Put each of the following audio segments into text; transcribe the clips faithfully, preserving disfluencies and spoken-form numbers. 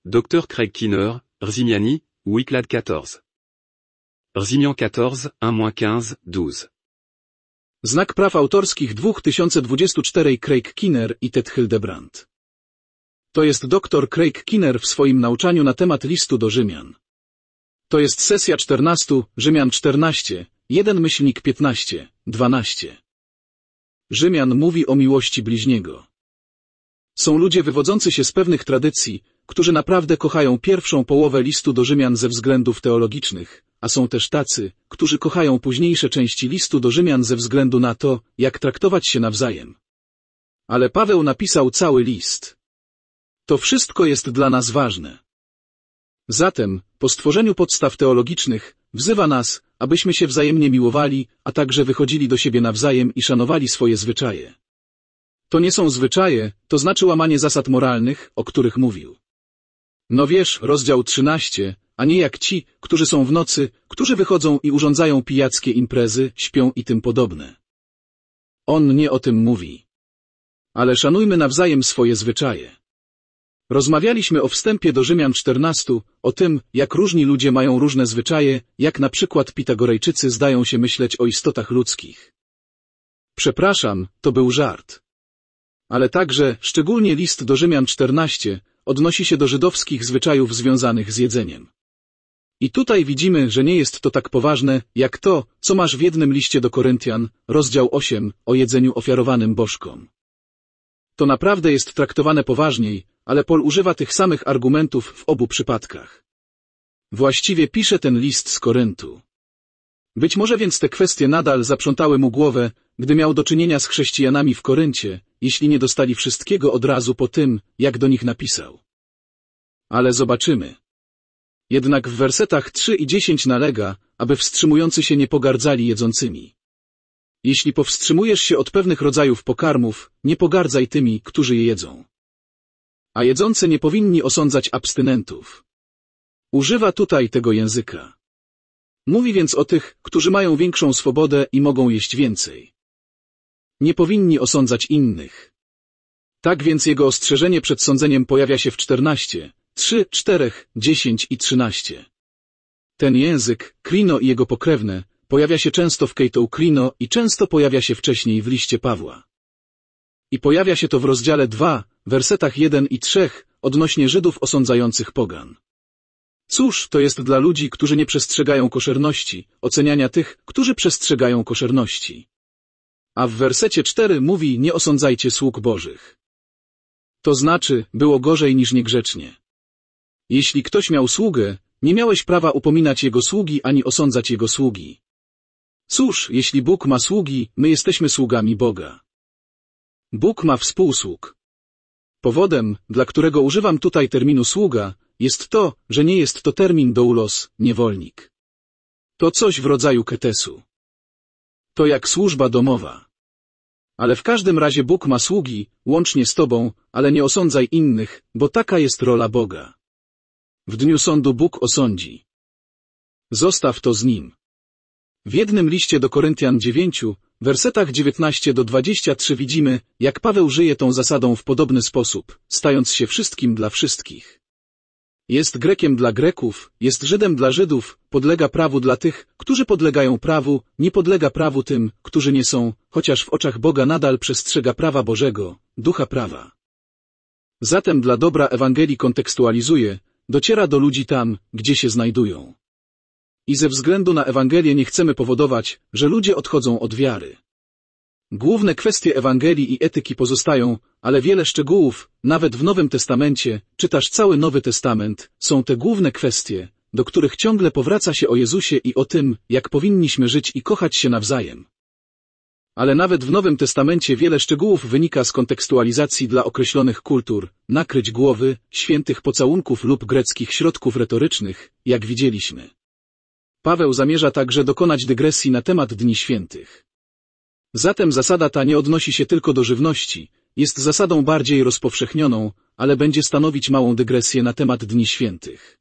docteur Craig Keener, Rzymiani, Wiclad quatorze. Rzymian quatorze, un quinze, douze. Znak praw autorskich dwa tysiące dwudziesty czwarty Craig Keener i Ted Hildebrand. To jest doktor Craig Keener w swoim nauczaniu na temat listu do Rzymian. To jest sesja czternasta, Rzymian czternaście, jeden myślnik piętnaście, dwanaście. Rzymian mówi o miłości bliźniego. Są ludzie wywodzący się z pewnych tradycji, którzy naprawdę kochają pierwszą połowę listu do Rzymian ze względów teologicznych, a są też tacy, którzy kochają późniejsze części listu do Rzymian ze względu na to, jak traktować się nawzajem. Ale Paweł napisał cały list. To wszystko jest dla nas ważne. Zatem, po stworzeniu podstaw teologicznych, wzywa nas, abyśmy się wzajemnie miłowali, a także wychodzili do siebie nawzajem i szanowali swoje zwyczaje. To nie są zwyczaje, to znaczy łamanie zasad moralnych, o których mówił. No wiesz, rozdział trzynasty, a nie jak ci, którzy są w nocy, którzy wychodzą i urządzają pijackie imprezy, śpią i tym podobne. On nie o tym mówi. Ale szanujmy nawzajem swoje zwyczaje. Rozmawialiśmy o wstępie do Rzymian czternaście, o tym, jak różni ludzie mają różne zwyczaje, jak na przykład Pitagorejczycy zdają się myśleć o istotach ludzkich. Przepraszam, to był żart. Ale także, szczególnie list do Rzymian czternaście, odnosi się do żydowskich zwyczajów związanych z jedzeniem. I tutaj widzimy, że nie jest to tak poważne, jak to, co masz w jednym liście do Koryntian, rozdział ósmy, o jedzeniu ofiarowanym bożkom. To naprawdę jest traktowane poważniej, ale Paul używa tych samych argumentów w obu przypadkach. Właściwie pisze ten list z Koryntu. Być może więc te kwestie nadal zaprzątały mu głowę, gdy miał do czynienia z chrześcijanami w Koryncie, jeśli nie dostali wszystkiego od razu po tym, jak do nich napisał. Ale zobaczymy. Jednak w wersetach trzy i dziesięć nalega, aby wstrzymujący się nie pogardzali jedzącymi. Jeśli powstrzymujesz się od pewnych rodzajów pokarmów, nie pogardzaj tymi, którzy je jedzą. A jedzący nie powinni osądzać abstynentów. Używa tutaj tego języka. Mówi więc o tych, którzy mają większą swobodę i mogą jeść więcej. Nie powinni osądzać innych. Tak więc jego ostrzeżenie przed sądzeniem pojawia się w czternaście, trzy, cztery, dziesięć i trzynaście. Ten język, krino i jego pokrewne, pojawia się często w Keitou krino i często pojawia się wcześniej w liście Pawła. I pojawia się to w rozdziale dwa, wersetach jeden i trzy, odnośnie Żydów osądzających pogan. Cóż, to jest dla ludzi, którzy nie przestrzegają koszerności, oceniania tych, którzy przestrzegają koszerności. A w wersecie cztery mówi: nie osądzajcie sług Bożych. To znaczy, było gorzej niż niegrzecznie. Jeśli ktoś miał sługę, nie miałeś prawa upominać jego sługi ani osądzać jego sługi. Cóż, jeśli Bóg ma sługi, my jesteśmy sługami Boga. Bóg ma współsług. Powodem, dla którego używam tutaj terminu sługa, jest to, że nie jest to termin doulos, niewolnik. To coś w rodzaju ketesu. To jak służba domowa. Ale w każdym razie Bóg ma sługi, łącznie z tobą, ale nie osądzaj innych, bo taka jest rola Boga. W dniu sądu Bóg osądzi. Zostaw to z Nim. W jednym liście do Koryntian dziewięć, wersetach dziewiętnaście do dwudziestu trzech widzimy, jak Paweł żyje tą zasadą w podobny sposób, stając się wszystkim dla wszystkich. Jest Grekiem dla Greków, jest Żydem dla Żydów, podlega prawu dla tych, którzy podlegają prawu, nie podlega prawu tym, którzy nie są, chociaż w oczach Boga nadal przestrzega prawa Bożego, ducha prawa. Zatem dla dobra Ewangelii kontekstualizuje, dociera do ludzi tam, gdzie się znajdują. I ze względu na Ewangelię nie chcemy powodować, że ludzie odchodzą od wiary. Główne kwestie Ewangelii i etyki pozostają, ale wiele szczegółów, nawet w Nowym Testamencie, czytasz cały Nowy Testament, są te główne kwestie, do których ciągle powraca się o Jezusie i o tym, jak powinniśmy żyć i kochać się nawzajem. Ale nawet w Nowym Testamencie wiele szczegółów wynika z kontekstualizacji dla określonych kultur, nakryć głowy, świętych pocałunków lub greckich środków retorycznych, jak widzieliśmy. Paweł zamierza także dokonać dygresji na temat Dni Świętych. Zatem zasada ta nie odnosi się tylko do żywności, jest zasadą bardziej rozpowszechnioną, ale będzie stanowić małą dygresję na temat Dni Świętych.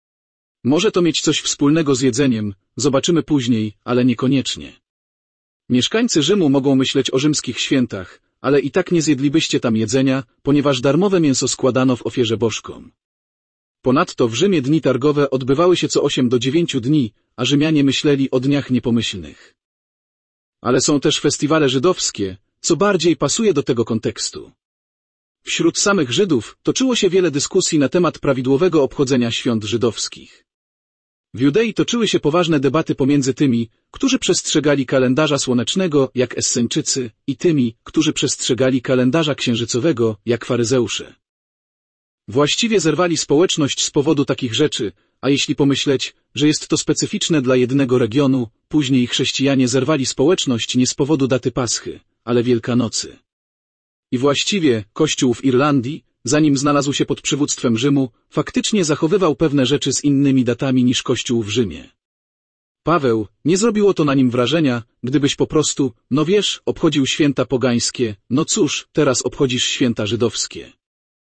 Może to mieć coś wspólnego z jedzeniem, zobaczymy później, ale niekoniecznie. Mieszkańcy Rzymu mogą myśleć o rzymskich świętach, ale i tak nie zjedlibyście tam jedzenia, ponieważ darmowe mięso składano w ofierze bożkom. Ponadto w Rzymie dni targowe odbywały się co osiem do dziewięciu dni, a Rzymianie myśleli o dniach niepomyślnych. Ale są też festiwale żydowskie, co bardziej pasuje do tego kontekstu. Wśród samych Żydów toczyło się wiele dyskusji na temat prawidłowego obchodzenia świąt żydowskich. W Judei toczyły się poważne debaty pomiędzy tymi, którzy przestrzegali kalendarza słonecznego, jak Esseńczycy, i tymi, którzy przestrzegali kalendarza księżycowego, jak faryzeusze. Właściwie zerwali społeczność z powodu takich rzeczy, a jeśli pomyśleć, że jest to specyficzne dla jednego regionu, później chrześcijanie zerwali społeczność nie z powodu daty Paschy, ale Wielkanocy. I właściwie Kościół w Irlandii, zanim znalazł się pod przywództwem Rzymu, faktycznie zachowywał pewne rzeczy z innymi datami niż Kościół w Rzymie. Paweł, nie zrobiło to na nim wrażenia, gdybyś po prostu, no wiesz, obchodził święta pogańskie, no cóż, teraz obchodzisz święta żydowskie.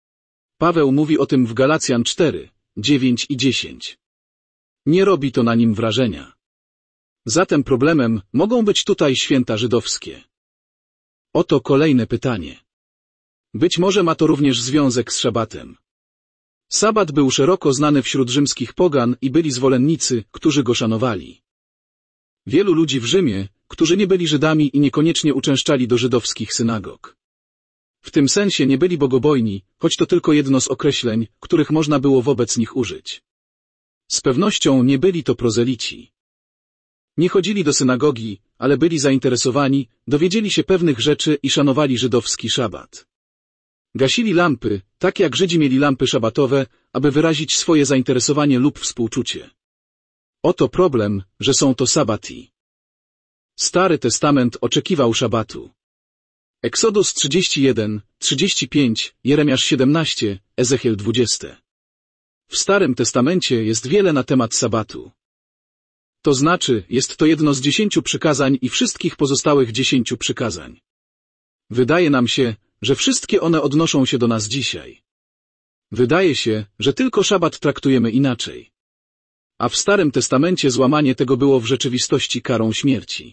Paweł mówi o tym w Galacjan cztery, dziewięć i dziesięć. Nie robi to na nim wrażenia. Zatem problemem mogą być tutaj święta żydowskie. Oto kolejne pytanie. Być może ma to również związek z szabatem. Sabat był szeroko znany wśród rzymskich pogan i byli zwolennicy, którzy go szanowali. Wielu ludzi w Rzymie, którzy nie byli Żydami i niekoniecznie uczęszczali do żydowskich synagog. W tym sensie nie byli bogobojni, choć to tylko jedno z określeń, których można było wobec nich użyć. Z pewnością nie byli to prozelici. Nie chodzili do synagogi, ale byli zainteresowani, dowiedzieli się pewnych rzeczy i szanowali żydowski szabat. Gasili lampy, tak jak Żydzi mieli lampy szabatowe, aby wyrazić swoje zainteresowanie lub współczucie. Oto problem, że są to sabati. Stary Testament oczekiwał szabatu. Eksodus trzydzieści jeden, trzydzieści pięć, Jeremiasz siedemnaście, Ezechiel dwadzieścia. W Starym Testamencie jest wiele na temat sabatu. To znaczy, jest to jedno z dziesięciu przykazań i wszystkich pozostałych dziesięciu przykazań. Wydaje nam się, że wszystkie one odnoszą się do nas dzisiaj. Wydaje się, że tylko szabat traktujemy inaczej. A w Starym Testamencie złamanie tego było w rzeczywistości karą śmierci.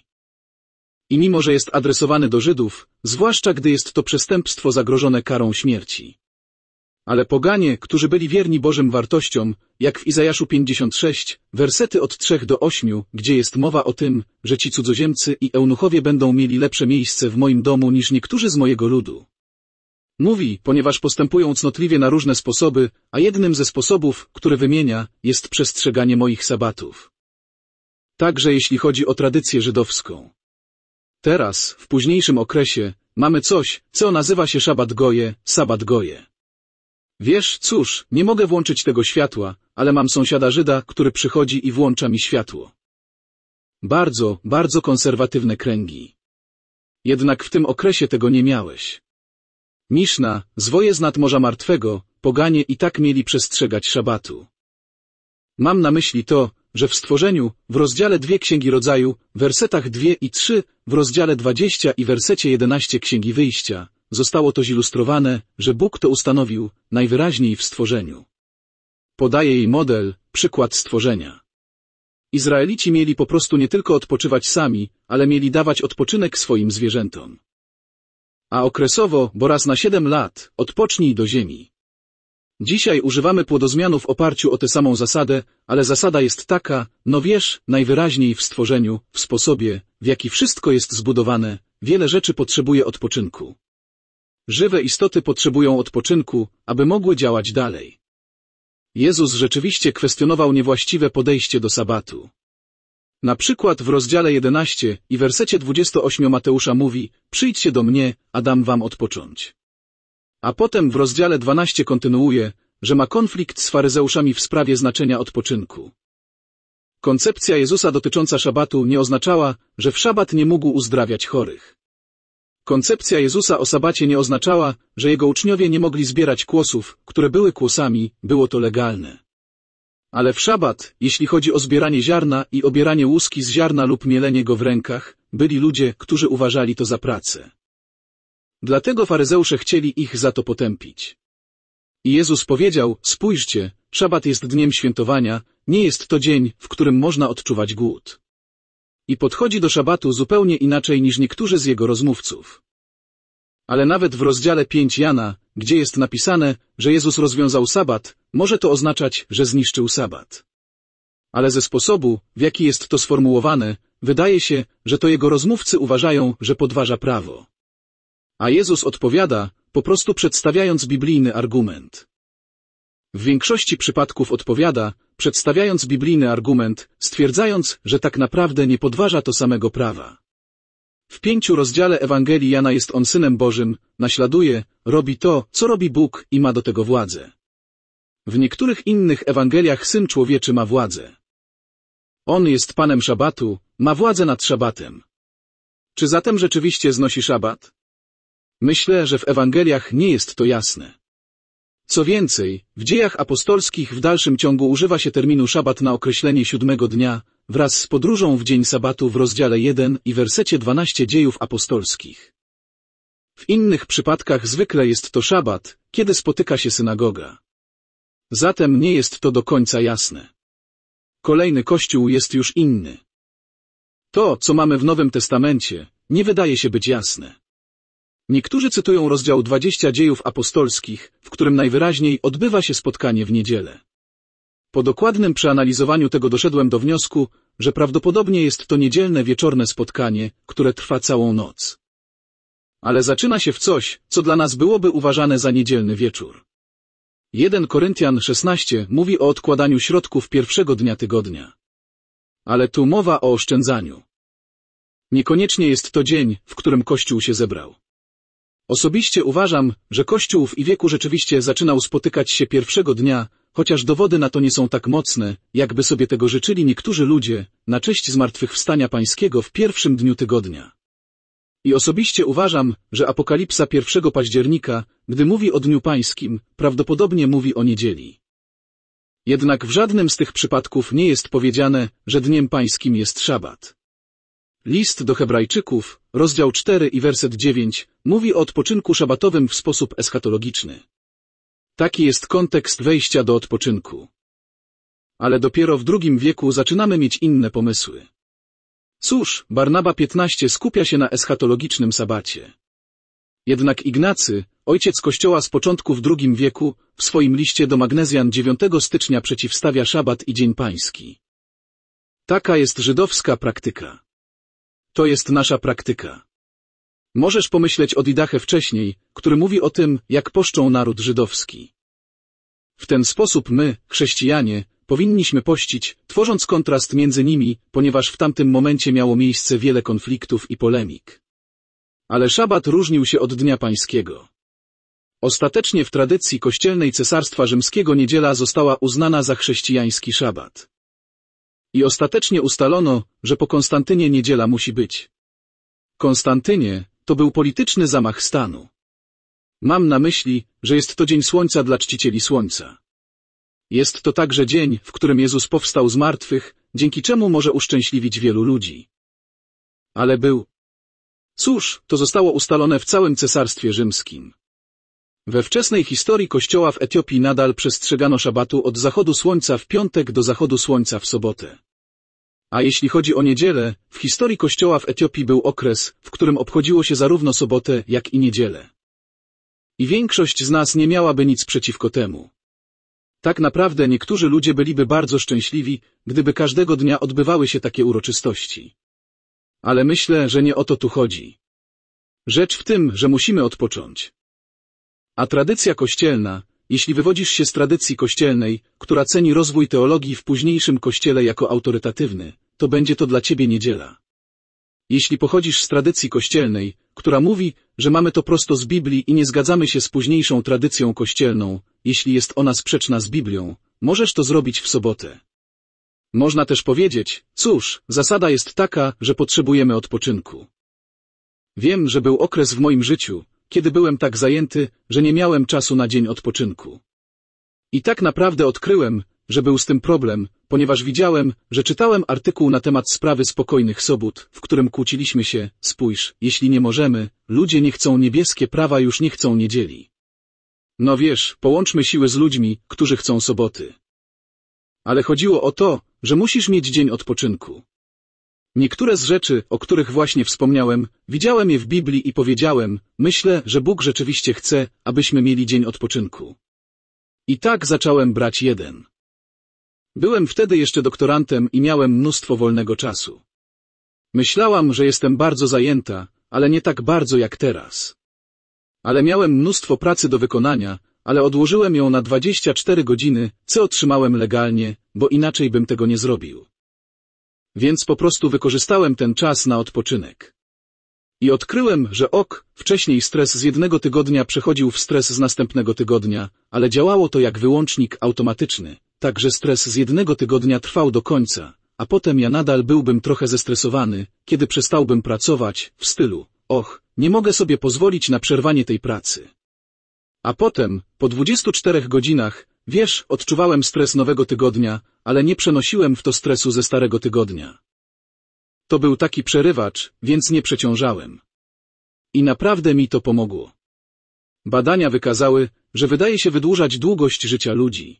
I mimo, że jest adresowany do Żydów, zwłaszcza gdy jest to przestępstwo zagrożone karą śmierci. Ale poganie, którzy byli wierni Bożym wartościom, jak w Izajaszu pięćdziesiąt sześć, wersety od trzech do ośmiu, gdzie jest mowa o tym, że ci cudzoziemcy i eunuchowie będą mieli lepsze miejsce w moim domu niż niektórzy z mojego ludu. Mówi, ponieważ postępują cnotliwie na różne sposoby, a jednym ze sposobów, który wymienia, jest przestrzeganie moich sabatów. Także jeśli chodzi o tradycję żydowską. Teraz, w późniejszym okresie, mamy coś, co nazywa się szabat goje, sabat goje. Wiesz, cóż, nie mogę włączyć tego światła, ale mam sąsiada Żyda, który przychodzi i włącza mi światło. Bardzo, bardzo konserwatywne kręgi. Jednak w tym okresie tego nie miałeś. Miszna, zwoje z nad Morza Martwego, poganie i tak mieli przestrzegać szabatu. Mam na myśli to, że w stworzeniu, w rozdziale dwie Księgi Rodzaju, wersetach dwa i trzy, w rozdziale dwudziestym i wersecie jedenastym Księgi Wyjścia, zostało to zilustrowane, że Bóg to ustanowił, najwyraźniej w stworzeniu. Podaje jej model, przykład stworzenia. Izraelici mieli po prostu nie tylko odpoczywać sami, ale mieli dawać odpoczynek swoim zwierzętom. A okresowo, bo raz na siedem lat, odpocznij do ziemi. Dzisiaj używamy płodozmianu w oparciu o tę samą zasadę, ale zasada jest taka, no wiesz, najwyraźniej w stworzeniu, w sposobie, w jaki wszystko jest zbudowane, wiele rzeczy potrzebuje odpoczynku. Żywe istoty potrzebują odpoczynku, aby mogły działać dalej. Jezus rzeczywiście kwestionował niewłaściwe podejście do sabatu. Na przykład w rozdziale jedenastym i wersecie dwudziestym ósmym Mateusza mówi: przyjdźcie do mnie, a dam wam odpocząć. A potem w rozdziale dwunastym kontynuuje, że ma konflikt z faryzeuszami w sprawie znaczenia odpoczynku. Koncepcja Jezusa dotycząca szabatu nie oznaczała, że w szabat nie mógł uzdrawiać chorych. Koncepcja Jezusa o sabacie nie oznaczała, że jego uczniowie nie mogli zbierać kłosów, które były kłosami, było to legalne. Ale w szabat, jeśli chodzi o zbieranie ziarna i obieranie łuski z ziarna lub mielenie go w rękach, byli ludzie, którzy uważali to za pracę. Dlatego faryzeusze chcieli ich za to potępić. I Jezus powiedział: spójrzcie, szabat jest dniem świętowania, nie jest to dzień, w którym można odczuwać głód. I podchodzi do szabatu zupełnie inaczej niż niektórzy z jego rozmówców. Ale nawet w rozdziale pięć Jana, gdzie jest napisane, że Jezus rozwiązał sabat, może to oznaczać, że zniszczył sabat. Ale ze sposobu, w jaki jest to sformułowane, wydaje się, że to jego rozmówcy uważają, że podważa prawo. A Jezus odpowiada, po prostu przedstawiając biblijny argument. W większości przypadków odpowiada, przedstawiając biblijny argument, stwierdzając, że tak naprawdę nie podważa to samego prawa. W pięciu rozdziale Ewangelii Jana jest on Synem Bożym, naśladuje, robi to, co robi Bóg i ma do tego władzę. W niektórych innych Ewangeliach Syn Człowieczy ma władzę. On jest Panem szabatu, ma władzę nad szabatem. Czy zatem rzeczywiście znosi szabat? Myślę, że w Ewangeliach nie jest to jasne. Co więcej, w Dziejach Apostolskich w dalszym ciągu używa się terminu szabat na określenie siódmego dnia, wraz z podróżą w dzień sabatu w rozdziale jeden i wersecie dwanaście Dziejów Apostolskich. W innych przypadkach zwykle jest to szabat, kiedy spotyka się synagoga. Zatem nie jest to do końca jasne. Kolejny kościół jest już inny. To, co mamy w Nowym Testamencie, nie wydaje się być jasne. Niektórzy cytują rozdział dwudziesty Dziejów Apostolskich, w którym najwyraźniej odbywa się spotkanie w niedzielę. Po dokładnym przeanalizowaniu tego doszedłem do wniosku, że prawdopodobnie jest to niedzielne wieczorne spotkanie, które trwa całą noc. Ale zaczyna się w coś, co dla nas byłoby uważane za niedzielny wieczór. pierwszy Koryntian szesnaście mówi o odkładaniu środków pierwszego dnia tygodnia. Ale tu mowa o oszczędzaniu. Niekoniecznie jest to dzień, w którym Kościół się zebrał. Osobiście uważam, że Kościół w ich wieku rzeczywiście zaczynał spotykać się pierwszego dnia, chociaż dowody na to nie są tak mocne, jakby sobie tego życzyli niektórzy ludzie, na cześć Zmartwychwstania Pańskiego w pierwszym dniu tygodnia. I osobiście uważam, że Apokalipsa pierwszego października, gdy mówi o Dniu Pańskim, prawdopodobnie mówi o niedzieli. Jednak w żadnym z tych przypadków nie jest powiedziane, że Dniem Pańskim jest szabat. List do Hebrajczyków, rozdział cztery i werset dziewięć, mówi o odpoczynku szabatowym w sposób eschatologiczny. Taki jest kontekst wejścia do odpoczynku. Ale dopiero w drugim wieku zaczynamy mieć inne pomysły. Cóż, Barnaba piętnaście skupia się na eschatologicznym sabacie. Jednak Ignacy, ojciec Kościoła z początku w drugim wieku, w swoim liście do Magnezjan dziewiątego stycznia przeciwstawia szabat i Dzień Pański. Taka jest żydowska praktyka. To jest nasza praktyka. Możesz pomyśleć o Didache wcześniej, który mówi o tym, jak poszczą naród żydowski. W ten sposób my, chrześcijanie, powinniśmy pościć, tworząc kontrast między nimi, ponieważ w tamtym momencie miało miejsce wiele konfliktów i polemik. Ale szabat różnił się od Dnia Pańskiego. Ostatecznie w tradycji kościelnej Cesarstwa Rzymskiego niedziela została uznana za chrześcijański szabat. I ostatecznie ustalono, że po Konstantynie niedziela musi być. Konstantynie to był polityczny zamach stanu. Mam na myśli, że jest to dzień słońca dla czcicieli słońca. Jest to także dzień, w którym Jezus powstał z martwych, dzięki czemu może uszczęśliwić wielu ludzi. Ale był. Cóż, to zostało ustalone w całym Cesarstwie Rzymskim. We wczesnej historii Kościoła w Etiopii nadal przestrzegano szabatu od zachodu słońca w piątek do zachodu słońca w sobotę. A jeśli chodzi o niedzielę, w historii Kościoła w Etiopii był okres, w którym obchodziło się zarówno sobotę, jak i niedzielę. I większość z nas nie miałaby nic przeciwko temu. Tak naprawdę niektórzy ludzie byliby bardzo szczęśliwi, gdyby każdego dnia odbywały się takie uroczystości. Ale myślę, że nie o to tu chodzi. Rzecz w tym, że musimy odpocząć. A tradycja kościelna, jeśli wywodzisz się z tradycji kościelnej, która ceni rozwój teologii w późniejszym Kościele jako autorytatywny, to będzie to dla ciebie niedziela. Jeśli pochodzisz z tradycji kościelnej, która mówi, że mamy to prosto z Biblii i nie zgadzamy się z późniejszą tradycją kościelną, jeśli jest ona sprzeczna z Biblią, możesz to zrobić w sobotę. Można też powiedzieć, cóż, zasada jest taka, że potrzebujemy odpoczynku. Wiem, że był okres w moim życiu, kiedy byłem tak zajęty, że nie miałem czasu na dzień odpoczynku. I tak naprawdę odkryłem, że był z tym problem, ponieważ widziałem, że czytałem artykuł na temat sprawy spokojnych sobót, w którym kłóciliśmy się, spójrz, jeśli nie możemy, ludzie nie chcą niebieskie prawa, już nie chcą niedzieli. No wiesz, połączmy siły z ludźmi, którzy chcą soboty. Ale chodziło o to, że musisz mieć dzień odpoczynku. Niektóre z rzeczy, o których właśnie wspomniałem, widziałem je w Biblii i powiedziałem, myślę, że Bóg rzeczywiście chce, abyśmy mieli dzień odpoczynku. I tak zacząłem brać jeden. Byłem wtedy jeszcze doktorantem i miałem mnóstwo wolnego czasu. Myślałam, że jestem bardzo zajęta, ale nie tak bardzo jak teraz. Ale miałem mnóstwo pracy do wykonania, ale odłożyłem ją na dwadzieścia cztery godziny, co otrzymałem legalnie, bo inaczej bym tego nie zrobił. Więc po prostu wykorzystałem ten czas na odpoczynek. I odkryłem, że ok, wcześniej stres z jednego tygodnia przechodził w stres z następnego tygodnia, ale działało to jak wyłącznik automatyczny, tak że stres z jednego tygodnia trwał do końca, a potem ja nadal byłbym trochę zestresowany, kiedy przestałbym pracować, w stylu, och, nie mogę sobie pozwolić na przerwanie tej pracy. A potem, po dwudziestu czterech godzinach, wiesz, odczuwałem stres nowego tygodnia, ale nie przenosiłem w to stresu ze starego tygodnia. To był taki przerywacz, więc nie przeciążałem. I naprawdę mi to pomogło. Badania wykazały, że wydaje się wydłużać długość życia ludzi.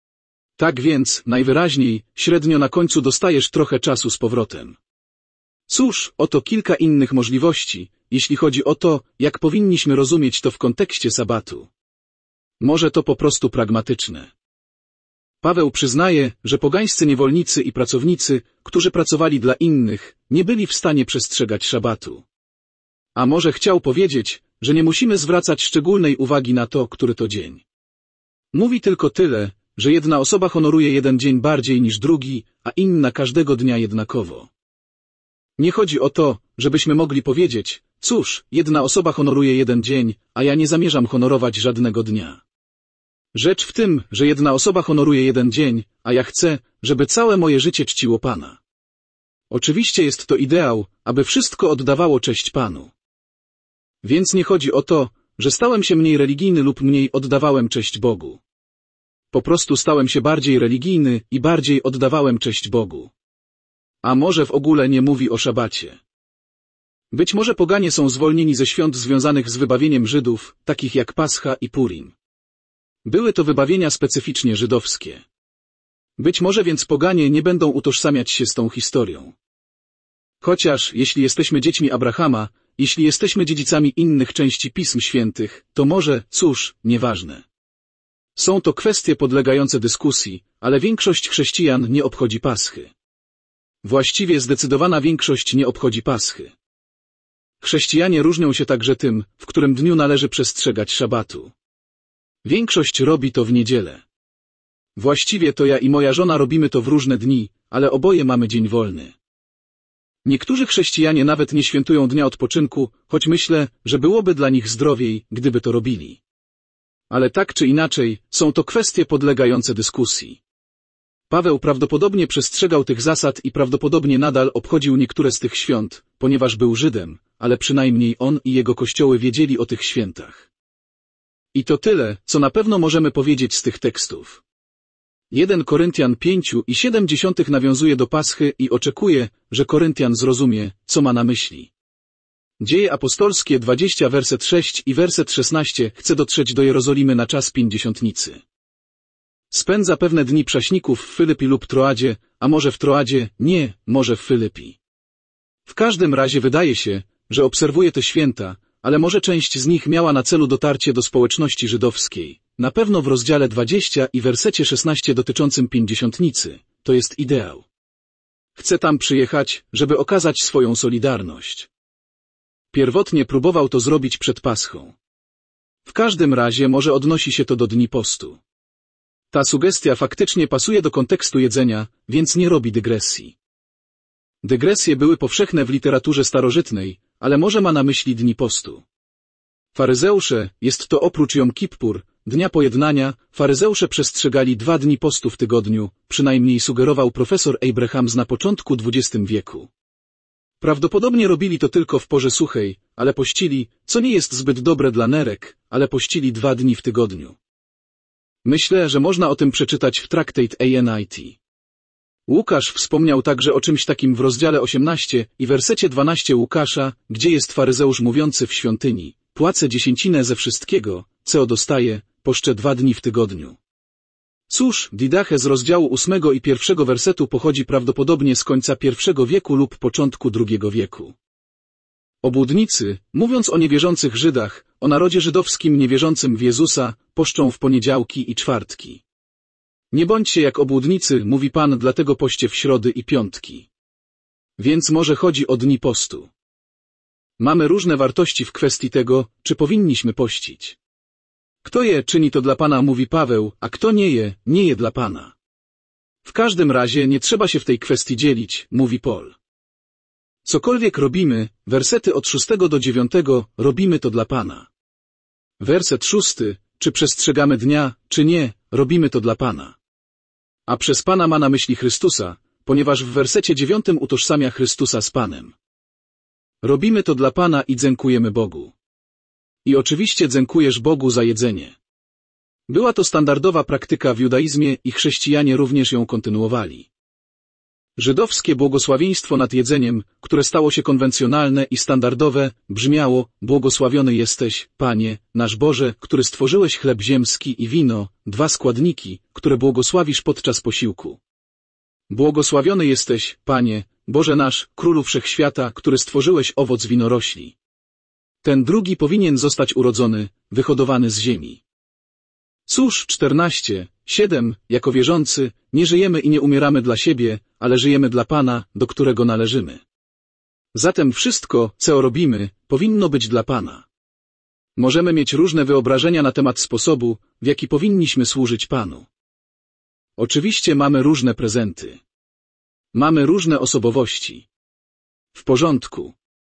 Tak więc, najwyraźniej, średnio na końcu dostajesz trochę czasu z powrotem. Cóż, oto kilka innych możliwości, jeśli chodzi o to, jak powinniśmy rozumieć to w kontekście sabatu. Może to po prostu pragmatyczne. Paweł przyznaje, że pogańscy niewolnicy i pracownicy, którzy pracowali dla innych, nie byli w stanie przestrzegać szabatu. A może chciał powiedzieć, że nie musimy zwracać szczególnej uwagi na to, który to dzień. Mówi tylko tyle, że jedna osoba honoruje jeden dzień bardziej niż drugi, a inna każdego dnia jednakowo. Nie chodzi o to, żebyśmy mogli powiedzieć, cóż, jedna osoba honoruje jeden dzień, a ja nie zamierzam honorować żadnego dnia. Rzecz w tym, że jedna osoba honoruje jeden dzień, a ja chcę, żeby całe moje życie czciło Pana. Oczywiście jest to ideał, aby wszystko oddawało cześć Panu. Więc nie chodzi o to, że stałem się mniej religijny lub mniej oddawałem cześć Bogu. Po prostu stałem się bardziej religijny i bardziej oddawałem cześć Bogu. A może w ogóle nie mówi o szabacie. Być może poganie są zwolnieni ze świąt związanych z wybawieniem Żydów, takich jak Pascha i Purim. Były to wybawienia specyficznie żydowskie. Być może więc poganie nie będą utożsamiać się z tą historią. Chociaż, jeśli jesteśmy dziećmi Abrahama, jeśli jesteśmy dziedzicami innych części Pism Świętych, to może, cóż, nieważne. Są to kwestie podlegające dyskusji, ale większość chrześcijan nie obchodzi Paschy. Właściwie zdecydowana większość nie obchodzi Paschy. Chrześcijanie różnią się także tym, w którym dniu należy przestrzegać szabatu. Większość robi to w niedzielę. Właściwie to ja i moja żona robimy to w różne dni, ale oboje mamy dzień wolny. Niektórzy chrześcijanie nawet nie świętują dnia odpoczynku, choć myślę, że byłoby dla nich zdrowiej, gdyby to robili. Ale tak czy inaczej, są to kwestie podlegające dyskusji. Paweł prawdopodobnie przestrzegał tych zasad i prawdopodobnie nadal obchodził niektóre z tych świąt, ponieważ był Żydem, ale przynajmniej on i jego kościoły wiedzieli o tych świętach. I to tyle, co na pewno możemy powiedzieć z tych tekstów. Pierwszy Koryntian pięć i siedem dziesiątych nawiązuje do Paschy i oczekuje, że Koryntian zrozumie, co ma na myśli. Dzieje apostolskie dwadzieścia werset sześć i werset szesnaście chce dotrzeć do Jerozolimy na czas pięćdziesiątnicy. Spędza pewne dni prześników w Filipi lub Troadzie, a może w Troadzie, nie, może w Filipi. W każdym razie wydaje się, że obserwuje te święta, ale może część z nich miała na celu dotarcie do społeczności żydowskiej. Na pewno w rozdziale dwudziestym i wersecie szesnastym dotyczącym pięćdziesiątnicy, to jest ideał. Chce tam przyjechać, żeby okazać swoją solidarność. Pierwotnie próbował to zrobić przed Paschą. W każdym razie może odnosi się to do dni postu. Ta sugestia faktycznie pasuje do kontekstu jedzenia, więc nie robi dygresji. Dygresje były powszechne w literaturze starożytnej, ale może ma na myśli dni postu. Faryzeusze, jest to oprócz Jom Kippur, Dnia Pojednania, faryzeusze przestrzegali dwa dni postu w tygodniu, przynajmniej sugerował profesor Abrahams na początku dwudziestego wieku. Prawdopodobnie robili to tylko w porze suchej, ale pościli, co nie jest zbyt dobre dla nerek, ale pościli dwa dni w tygodniu. Myślę, że można o tym przeczytać w Tractate A N I T. Łukasz wspomniał także o czymś takim w rozdziale osiemnastym i wersecie dwunastym Łukasza, gdzie jest faryzeusz mówiący w świątyni: płacę dziesięcinę ze wszystkiego, co dostaję, poszczę dwa dni w tygodniu. Cóż, Didache z rozdziału ósmego i pierwszego wersetu pochodzi prawdopodobnie z końca pierwszego wieku lub początku drugiego wieku. Obłudnicy, mówiąc o niewierzących Żydach, o narodzie żydowskim niewierzącym w Jezusa, poszczą w poniedziałki i czwartki. Nie bądźcie jak obłudnicy, mówi Pan, dlatego poście w środy i piątki. Więc może chodzi o dni postu. Mamy różne wartości w kwestii tego, czy powinniśmy pościć. Kto je, czyni to dla Pana, mówi Paweł, a kto nie je, nie je dla Pana. W każdym razie nie trzeba się w tej kwestii dzielić, mówi Paul. Cokolwiek robimy, wersety od szóstego do dziewiątego, robimy to dla Pana. Werset szósty, czy przestrzegamy dnia, czy nie, robimy to dla Pana. A przez Pana ma na myśli Chrystusa, ponieważ w wersecie dziewiątym utożsamia Chrystusa z Panem. Robimy to dla Pana i dziękujemy Bogu. I oczywiście dziękujesz Bogu za jedzenie. Była to standardowa praktyka w judaizmie i chrześcijanie również ją kontynuowali. Żydowskie błogosławieństwo nad jedzeniem, które stało się konwencjonalne i standardowe, brzmiało: błogosławiony jesteś, Panie, nasz Boże, który stworzyłeś chleb ziemski i wino, dwa składniki, które błogosławisz podczas posiłku. Błogosławiony jesteś, Panie, Boże nasz, Królu Wszechświata, który stworzyłeś owoc winorośli. Ten drugi powinien zostać urodzony, wyhodowany z ziemi. Cóż, czternaście, siedem, jako wierzący, nie żyjemy i nie umieramy dla siebie, ale żyjemy dla Pana, do którego należymy. Zatem wszystko, co robimy, powinno być dla Pana. Możemy mieć różne wyobrażenia na temat sposobu, w jaki powinniśmy służyć Panu. Oczywiście mamy różne prezenty. Mamy różne osobowości. W porządku.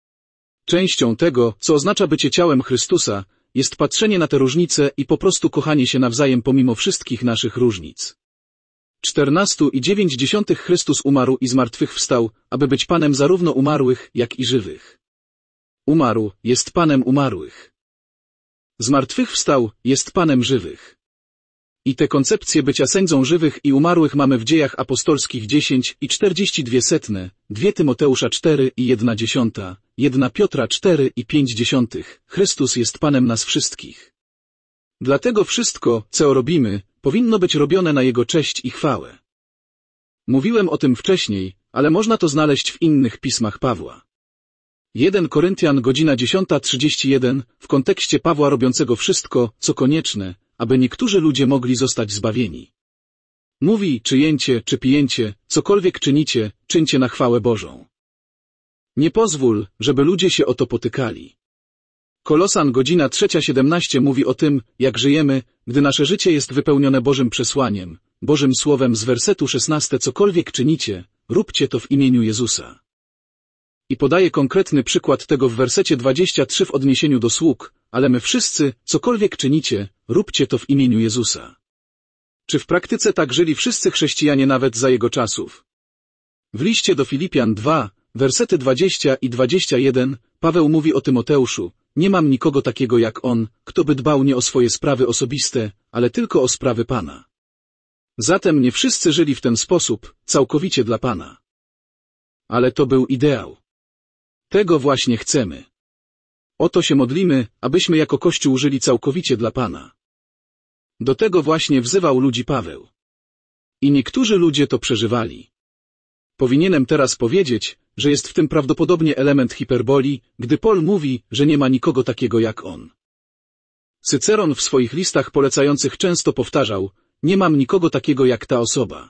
Częścią tego, co oznacza bycie ciałem Chrystusa, jest patrzenie na te różnice i po prostu kochanie się nawzajem pomimo wszystkich naszych różnic. czternaście i dziewięć dziesiątych Chrystus umarł i zmartwychwstał, aby być Panem zarówno umarłych, jak i żywych. Umarł, jest Panem umarłych. Zmartwychwstał, jest Panem żywych. I te koncepcje bycia sędzią żywych i umarłych mamy w Dziejach Apostolskich dziesięć i czterdzieści dwie setne, dwa Tymoteusza cztery i jedna dziesiąta, jedna Piotra cztery i pięć dziesiątych. Chrystus jest Panem nas wszystkich. Dlatego wszystko, co robimy, powinno być robione na Jego cześć i chwałę. Mówiłem o tym wcześniej, ale można to znaleźć w innych pismach Pawła. pierwszy Koryntian godzina dziesiąta trzydzieści jeden, w kontekście Pawła robiącego wszystko, co konieczne, aby niektórzy ludzie mogli zostać zbawieni. Mówi, czy jęcie, czy pijęcie, cokolwiek czynicie, czyńcie na chwałę Bożą. Nie pozwól, żeby ludzie się o to potykali. Kolosan godzina trzecia siedemnaście mówi o tym, jak żyjemy, gdy nasze życie jest wypełnione Bożym przesłaniem, Bożym Słowem z wersetu szesnastego. Cokolwiek czynicie, róbcie to w imieniu Jezusa. I podaje konkretny przykład tego w wersecie dwudziestym trzecim w odniesieniu do sług, ale my wszyscy, cokolwiek czynicie, róbcie to w imieniu Jezusa. Czy w praktyce tak żyli wszyscy chrześcijanie nawet za Jego czasów? W liście do Filipian dwa, wersety dwadzieścia i dwadzieścia jeden, Paweł mówi o Tymoteuszu: nie mam nikogo takiego jak on, kto by dbał nie o swoje sprawy osobiste, ale tylko o sprawy Pana. Zatem nie wszyscy żyli w ten sposób, całkowicie dla Pana. Ale to był ideał. Tego właśnie chcemy. O to się modlimy, abyśmy jako Kościół żyli całkowicie dla Pana. Do tego właśnie wzywał ludzi Paweł. I niektórzy ludzie to przeżywali. Powinienem teraz powiedzieć, że jest w tym prawdopodobnie element hiperboli, gdy Paul mówi, że nie ma nikogo takiego jak on. Cyceron w swoich listach polecających często powtarzał: nie mam nikogo takiego jak ta osoba.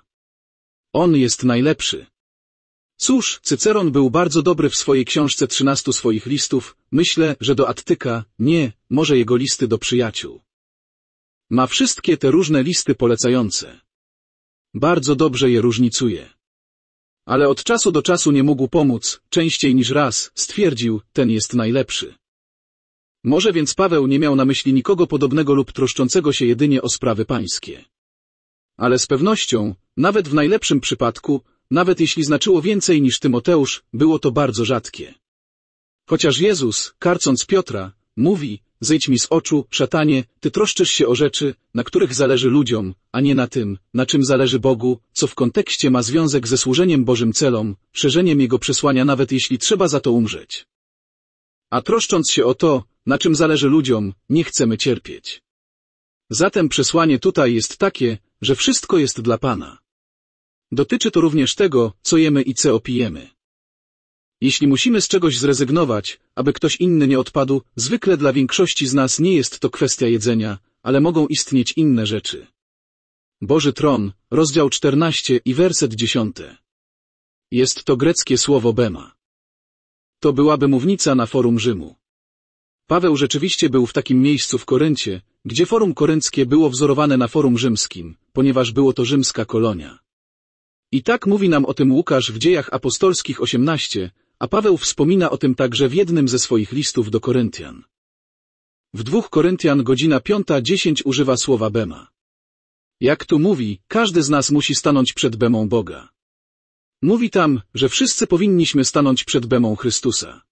On jest najlepszy. Cóż, Cyceron był bardzo dobry w swojej książce trzynastu swoich listów, myślę, że do Attyka, nie, może jego listy do przyjaciół. Ma wszystkie te różne listy polecające. Bardzo dobrze je różnicuje. Ale od czasu do czasu nie mógł pomóc, częściej niż raz, stwierdził, ten jest najlepszy. Może więc Paweł nie miał na myśli nikogo podobnego lub troszczącego się jedynie o sprawy pańskie. Ale z pewnością, nawet w najlepszym przypadku, nawet jeśli znaczyło więcej niż Tymoteusz, było to bardzo rzadkie. Chociaż Jezus, karcąc Piotra, mówi: zejdź mi z oczu, szatanie, ty troszczysz się o rzeczy, na których zależy ludziom, a nie na tym, na czym zależy Bogu, co w kontekście ma związek ze służeniem Bożym celom, szerzeniem Jego przesłania, nawet jeśli trzeba za to umrzeć. A troszcząc się o to, na czym zależy ludziom, nie chcemy cierpieć. Zatem przesłanie tutaj jest takie, że wszystko jest dla Pana. Dotyczy to również tego, co jemy i co pijemy. Jeśli musimy z czegoś zrezygnować, aby ktoś inny nie odpadł, zwykle dla większości z nas nie jest to kwestia jedzenia, ale mogą istnieć inne rzeczy. Boży Tron, rozdział czternasty i werset dziesiąty. Jest to greckie słowo bema. To byłaby mównica na forum Rzymu. Paweł rzeczywiście był w takim miejscu w Koryncie, gdzie forum korynckie było wzorowane na forum rzymskim, ponieważ było to rzymska kolonia. I tak mówi nam o tym Łukasz w Dziejach Apostolskich osiemnaście, a Paweł wspomina o tym także w jednym ze swoich listów do Koryntian. W dwóch Koryntian godzina piąta dziesięć używa słowa bema. Jak tu mówi, każdy z nas musi stanąć przed bemą Boga. Mówi tam, że wszyscy powinniśmy stanąć przed bemą Chrystusa.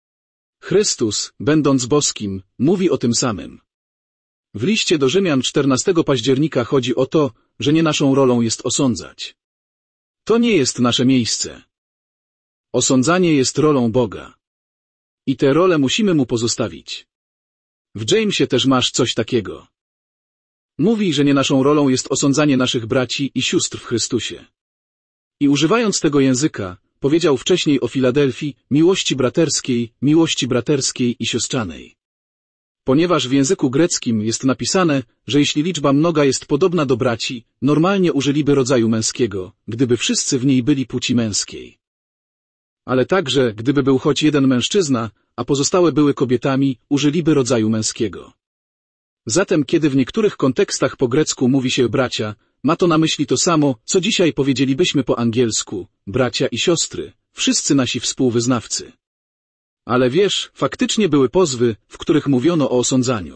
Chrystus, będąc boskim, mówi o tym samym. W liście do Rzymian czternastego października chodzi o to, że nie naszą rolą jest osądzać. To nie jest nasze miejsce. Osądzanie jest rolą Boga. I tę rolę musimy Mu pozostawić. W Jamesie też masz coś takiego. Mówi, że nie naszą rolą jest osądzanie naszych braci i sióstr w Chrystusie. I używając tego języka, powiedział wcześniej o Filadelfii, miłości braterskiej, miłości braterskiej i siostrzanej. Ponieważ w języku greckim jest napisane, że jeśli liczba mnoga jest podobna do braci, normalnie użyliby rodzaju męskiego, gdyby wszyscy w niej byli płci męskiej. Ale także, gdyby był choć jeden mężczyzna, a pozostałe były kobietami, użyliby rodzaju męskiego. Zatem kiedy w niektórych kontekstach po grecku mówi się bracia, ma to na myśli to samo, co dzisiaj powiedzielibyśmy po angielsku, bracia i siostry, wszyscy nasi współwyznawcy. Ale wiesz, faktycznie były pozwy, w których mówiono o osądzaniu.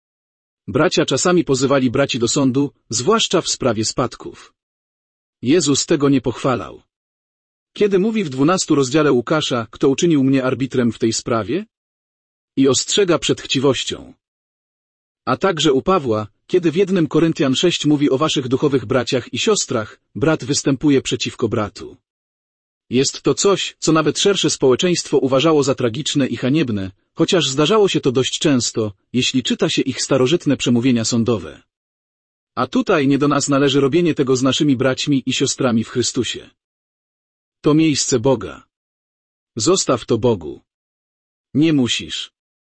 Bracia czasami pozywali braci do sądu, zwłaszcza w sprawie spadków. Jezus tego nie pochwalał. Kiedy mówi w dwunastym rozdziale Łukasza, kto uczynił mnie arbitrem w tej sprawie? I ostrzega przed chciwością. A także u Pawła, kiedy w jednym Koryntian sześć mówi o waszych duchowych braciach i siostrach, brat występuje przeciwko bratu. Jest to coś, co nawet szersze społeczeństwo uważało za tragiczne i haniebne, chociaż zdarzało się to dość często, jeśli czyta się ich starożytne przemówienia sądowe. A tutaj nie do nas należy robienie tego z naszymi braćmi i siostrami w Chrystusie. To miejsce Boga. Zostaw to Bogu. Nie musisz.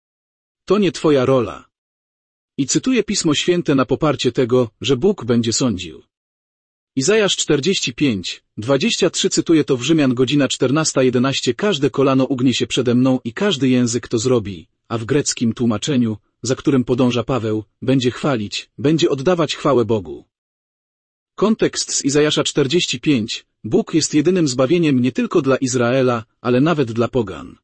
To nie twoja rola. I cytuję Pismo Święte na poparcie tego, że Bóg będzie sądził. Izajasz czterdzieści pięć, dwadzieścia trzy cytuje to w Rzymian godzina czternasta jedenaście. Każde kolano ugnie się przede mną i każdy język to zrobi, a w greckim tłumaczeniu, za którym podąża Paweł, będzie chwalić, będzie oddawać chwałę Bogu. Kontekst z Izajasza czterdzieści pięć. Bóg jest jedynym zbawieniem nie tylko dla Izraela, ale nawet dla pogan.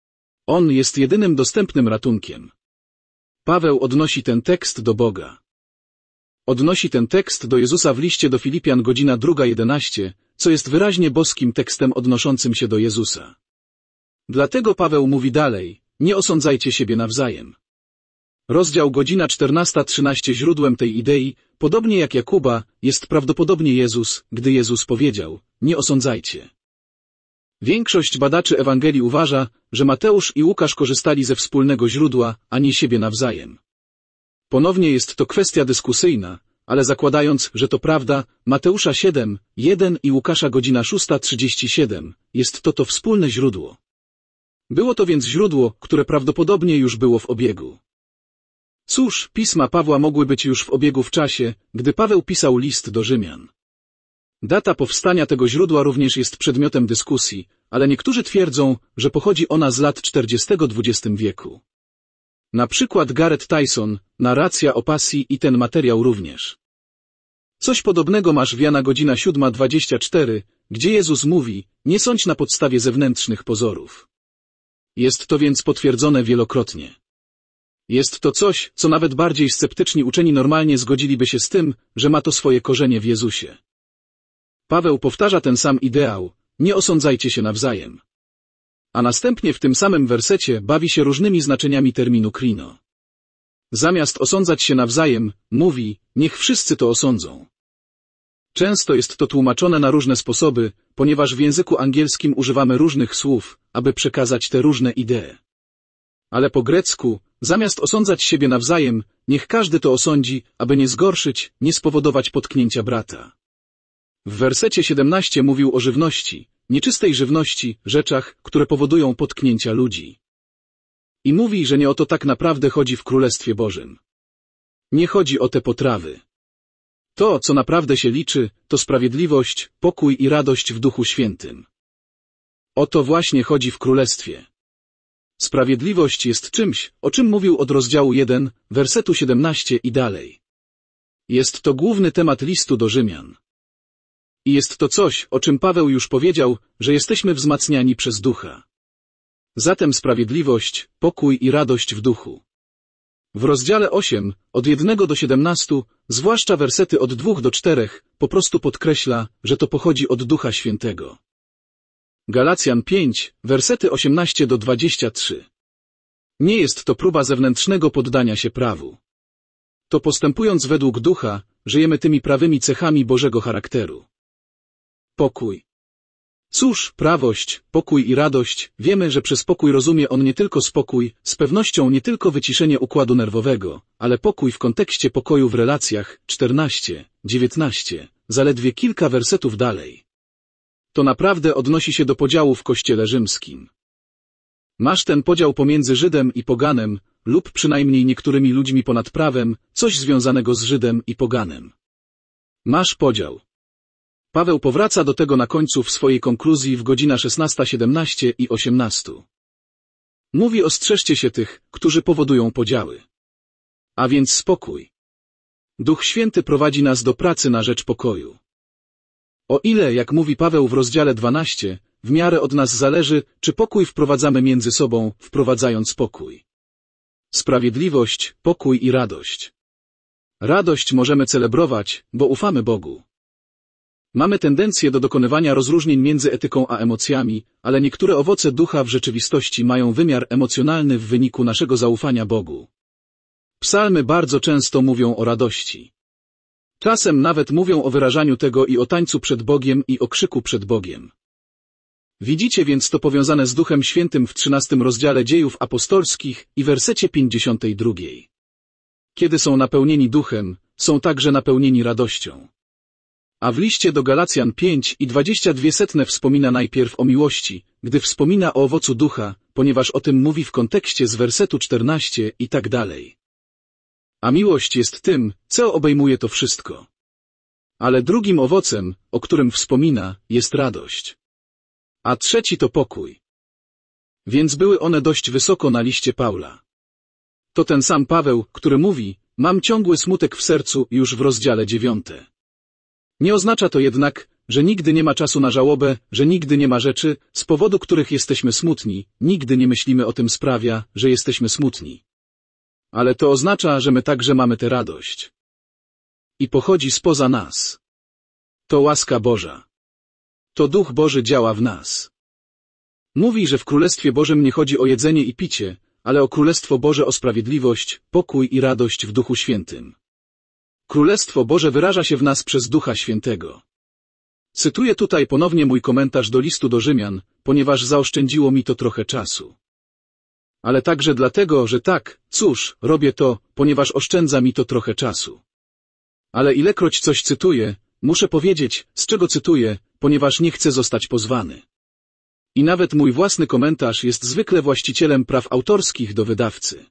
On jest jedynym dostępnym ratunkiem. Paweł odnosi ten tekst do Boga. Odnosi ten tekst do Jezusa w liście do Filipian godzina druga jedenaście, co jest wyraźnie boskim tekstem odnoszącym się do Jezusa. Dlatego Paweł mówi dalej, nie osądzajcie siebie nawzajem. Rozdział godzina czternasta trzynaście źródłem tej idei, podobnie jak Jakuba, jest prawdopodobnie Jezus, gdy Jezus powiedział, nie osądzajcie. Większość badaczy Ewangelii uważa, że Mateusz i Łukasz korzystali ze wspólnego źródła, a nie siebie nawzajem. Ponownie jest to kwestia dyskusyjna, ale zakładając, że to prawda, Mateusza siedem, jeden i Łukasza godzina szósta trzydzieści siedem, jest to to wspólne źródło. Było to więc źródło, które prawdopodobnie już było w obiegu. Cóż, pisma Pawła mogły być już w obiegu w czasie, gdy Paweł pisał list do Rzymian. Data powstania tego źródła również jest przedmiotem dyskusji, ale niektórzy twierdzą, że pochodzi ona z lat czterdziestego w dwudziestym wieku. Na przykład Garrett Tyson, narracja o pasji i ten materiał również. Coś podobnego masz w Jana godzina siódma dwadzieścia cztery, gdzie Jezus mówi, nie sądź na podstawie zewnętrznych pozorów. Jest to więc potwierdzone wielokrotnie. Jest to coś, co nawet bardziej sceptyczni uczeni normalnie zgodziliby się z tym, że ma to swoje korzenie w Jezusie. Paweł powtarza ten sam ideał, nie osądzajcie się nawzajem. A następnie w tym samym wersecie bawi się różnymi znaczeniami terminu krino. Zamiast osądzać się nawzajem, mówi, niech wszyscy to osądzą. Często jest to tłumaczone na różne sposoby, ponieważ w języku angielskim używamy różnych słów, aby przekazać te różne idee. Ale po grecku, zamiast osądzać siebie nawzajem, niech każdy to osądzi, aby nie zgorszyć, nie spowodować potknięcia brata. W wersecie siedemnastym mówił o żywności, nieczystej żywności, rzeczach, które powodują potknięcia ludzi. I mówi, że nie o to tak naprawdę chodzi w Królestwie Bożym. Nie chodzi o te potrawy. To, co naprawdę się liczy, to sprawiedliwość, pokój i radość w Duchu Świętym. O to właśnie chodzi w Królestwie. Sprawiedliwość jest czymś, o czym mówił od rozdziału jeden, wersetu siedemnastego i dalej. Jest to główny temat listu do Rzymian. I jest to coś, o czym Paweł już powiedział, że jesteśmy wzmacniani przez Ducha. Zatem sprawiedliwość, pokój i radość w Duchu. W rozdziale ósmym, od pierwszego do siedemnastego, zwłaszcza wersety od dwóch do czterech, po prostu podkreśla, że to pochodzi od Ducha Świętego. Galacjan pięć, wersety osiemnaście do dwudziestego trzeciego. Nie jest to próba zewnętrznego poddania się prawu. To postępując według Ducha, żyjemy tymi prawymi cechami Bożego charakteru. Pokój. Cóż, prawość, pokój i radość, wiemy, że przez pokój rozumie on nie tylko spokój, z pewnością nie tylko wyciszenie układu nerwowego, ale pokój w kontekście pokoju w relacjach, czternaście, dziewiętnaście, zaledwie kilka wersetów dalej. To naprawdę odnosi się do podziału w Kościele rzymskim. Masz ten podział pomiędzy Żydem i poganem, lub przynajmniej niektórymi ludźmi ponad prawem, coś związanego z Żydem i poganem. Masz podział. Paweł powraca do tego na końcu w swojej konkluzji w godzinach szesnasta, siedemnaście i osiemnaście. Mówi: ostrzeżcie się tych, którzy powodują podziały. A więc spokój. Duch Święty prowadzi nas do pracy na rzecz pokoju. O ile, jak mówi Paweł w rozdziale dwunastym, w miarę od nas zależy, czy pokój wprowadzamy między sobą, wprowadzając pokój. Sprawiedliwość, pokój i radość. Radość możemy celebrować, bo ufamy Bogu. Mamy tendencję do dokonywania rozróżnień między etyką a emocjami, ale niektóre owoce ducha w rzeczywistości mają wymiar emocjonalny w wyniku naszego zaufania Bogu. Psalmy bardzo często mówią o radości. Czasem nawet mówią o wyrażaniu tego i o tańcu przed Bogiem i o krzyku przed Bogiem. Widzicie więc to powiązane z Duchem Świętym w trzynastym rozdziale Dziejów Apostolskich i wersecie pięćdziesiątym drugim. Kiedy są napełnieni Duchem, są także napełnieni radością. A w liście do Galacjan pięć i dwadzieścia dwie setne wspomina najpierw o miłości, gdy wspomina o owocu ducha, ponieważ o tym mówi w kontekście z wersetu czternastego i tak dalej. A miłość jest tym, co obejmuje to wszystko. Ale drugim owocem, o którym wspomina, jest radość. A trzeci to pokój. Więc były one dość wysoko na liście Paula. To ten sam Paweł, który mówi: mam ciągły smutek w sercu, już w rozdziale dziewiątym. Nie oznacza to jednak, że nigdy nie ma czasu na żałobę, że nigdy nie ma rzeczy, z powodu których jesteśmy smutni, nigdy nie myślimy o tym sprawia, że jesteśmy smutni. Ale to oznacza, że my także mamy tę radość. I pochodzi spoza nas. To łaska Boża. To Duch Boży działa w nas. Mówi, że w Królestwie Bożym nie chodzi o jedzenie i picie, ale o Królestwo Boże, o sprawiedliwość, pokój i radość w Duchu Świętym. Królestwo Boże wyraża się w nas przez Ducha Świętego. Cytuję tutaj ponownie mój komentarz do listu do Rzymian, ponieważ zaoszczędziło mi to trochę czasu. Ale także dlatego, że tak, cóż, robię to, ponieważ oszczędza mi to trochę czasu. Ale ilekroć coś cytuję, muszę powiedzieć, z czego cytuję, ponieważ nie chcę zostać pozwany. I nawet mój własny komentarz jest zwykle właścicielem praw autorskich do wydawcy.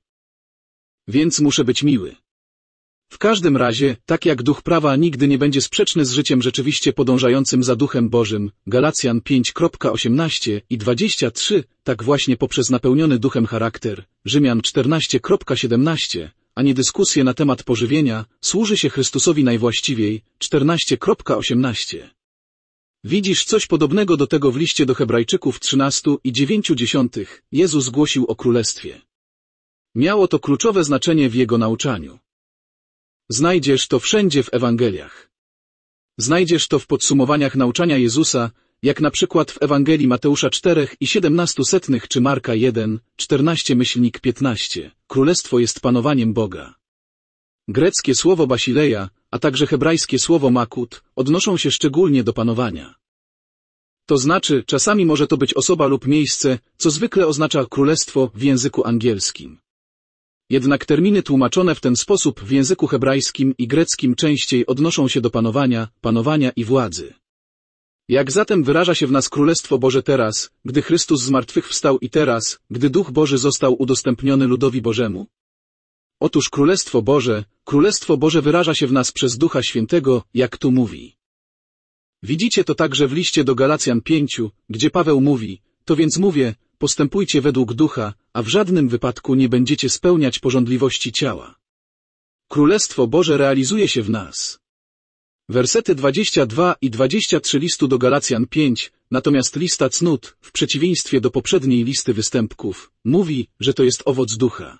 Więc muszę być miły. W każdym razie, tak jak duch prawa nigdy nie będzie sprzeczny z życiem rzeczywiście podążającym za Duchem Bożym, Galacjan pięć, osiemnaście i dwadzieścia trzy, tak właśnie poprzez napełniony Duchem charakter, Rzymian czternaście, siedemnaście, a nie dyskusje na temat pożywienia, służy się Chrystusowi najwłaściwiej, czternaście, osiemnaście. Widzisz coś podobnego do tego w liście do Hebrajczyków trzynaście i dziewięć dziesiątych, Jezus głosił o Królestwie. Miało to kluczowe znaczenie w Jego nauczaniu. Znajdziesz to wszędzie w Ewangeliach. Znajdziesz to w podsumowaniach nauczania Jezusa, jak na przykład w Ewangelii Mateusza cztery i siedemnaście setnych czy Marka jeden, czternaście piętnaście. Królestwo jest panowaniem Boga. Greckie słowo basileia, a także hebrajskie słowo makut, odnoszą się szczególnie do panowania. To znaczy, czasami może to być osoba lub miejsce, co zwykle oznacza królestwo w języku angielskim. Jednak terminy tłumaczone w ten sposób w języku hebrajskim i greckim częściej odnoszą się do panowania, panowania i władzy. Jak zatem wyraża się w nas Królestwo Boże teraz, gdy Chrystus zmartwychwstał i teraz, gdy Duch Boży został udostępniony ludowi Bożemu? Otóż Królestwo Boże, Królestwo Boże wyraża się w nas przez Ducha Świętego, jak tu mówi. Widzicie to także w liście do Galacjan pięciu, gdzie Paweł mówi, to więc mówię, postępujcie według Ducha, a w żadnym wypadku nie będziecie spełniać pożądliwości ciała. Królestwo Boże realizuje się w nas. Wersety dwadzieścia dwa i dwadzieścia trzy listu do Galacjan pięć, natomiast lista cnót, w przeciwieństwie do poprzedniej listy występków, mówi, że to jest owoc ducha.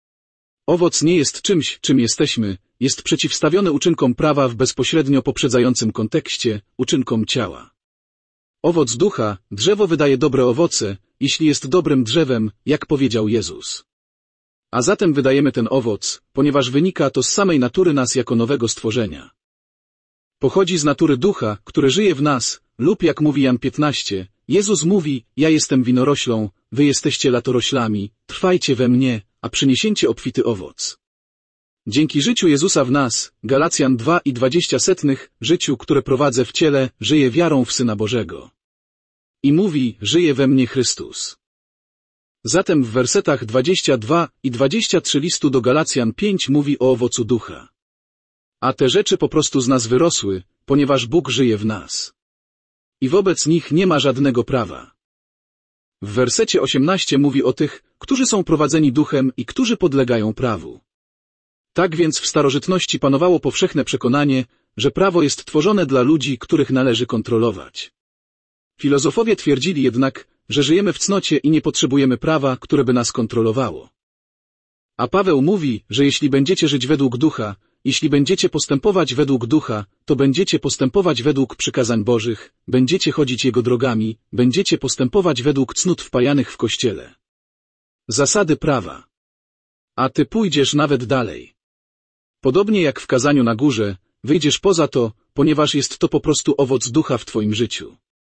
Owoc nie jest czymś, czym jesteśmy, jest przeciwstawiony uczynkom prawa w bezpośrednio poprzedzającym kontekście, uczynkom ciała. Owoc ducha, drzewo wydaje dobre owoce, jeśli jest dobrym drzewem, jak powiedział Jezus. A zatem wydajemy ten owoc, ponieważ wynika to z samej natury nas jako nowego stworzenia. Pochodzi z natury ducha, który żyje w nas, lub jak mówi Jan piętnaście, Jezus mówi, ja jestem winoroślą, wy jesteście latoroślami, trwajcie we mnie, a przyniesiecie obfity owoc. Dzięki życiu Jezusa w nas, Galacjan dwa i dwadzieścia setnych, życiu, które prowadzę w ciele, żyję wiarą w Syna Bożego. I mówi, żyje we mnie Chrystus. Zatem w wersetach dwadzieścia dwa i dwadzieścia trzy listu do Galacjan pięć mówi o owocu ducha. A te rzeczy po prostu z nas wyrosły, ponieważ Bóg żyje w nas. I wobec nich nie ma żadnego prawa. W wersecie osiemnastym mówi o tych, którzy są prowadzeni duchem i którzy podlegają prawu. Tak więc w starożytności panowało powszechne przekonanie, że prawo jest tworzone dla ludzi, których należy kontrolować. Filozofowie twierdzili jednak, że żyjemy w cnocie i nie potrzebujemy prawa, które by nas kontrolowało. A Paweł mówi, że jeśli będziecie żyć według ducha, jeśli będziecie postępować według ducha, to będziecie postępować według przykazań Bożych, będziecie chodzić Jego drogami, będziecie postępować według cnót wpajanych w Kościele. Zasady prawa. A ty pójdziesz nawet dalej. Podobnie jak w kazaniu na górze, wyjdziesz poza to, ponieważ jest to po prostu owoc ducha w twoim życiu.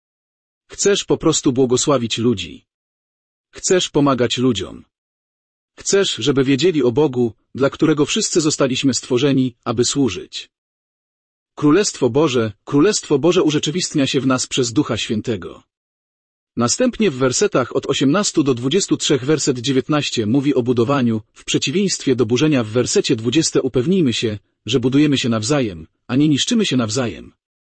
Chcesz po prostu błogosławić ludzi. Chcesz pomagać ludziom. Chcesz, żeby wiedzieli o Bogu, dla którego wszyscy zostaliśmy stworzeni, aby służyć. Królestwo Boże, Królestwo Boże urzeczywistnia się w nas przez Ducha Świętego. Następnie w wersetach od osiemnastu do dwudziestu trzech werset dziewiętnasty mówi o budowaniu, w przeciwieństwie do burzenia w wersecie dwudziestym upewnijmy się, że budujemy się nawzajem, a nie niszczymy się nawzajem.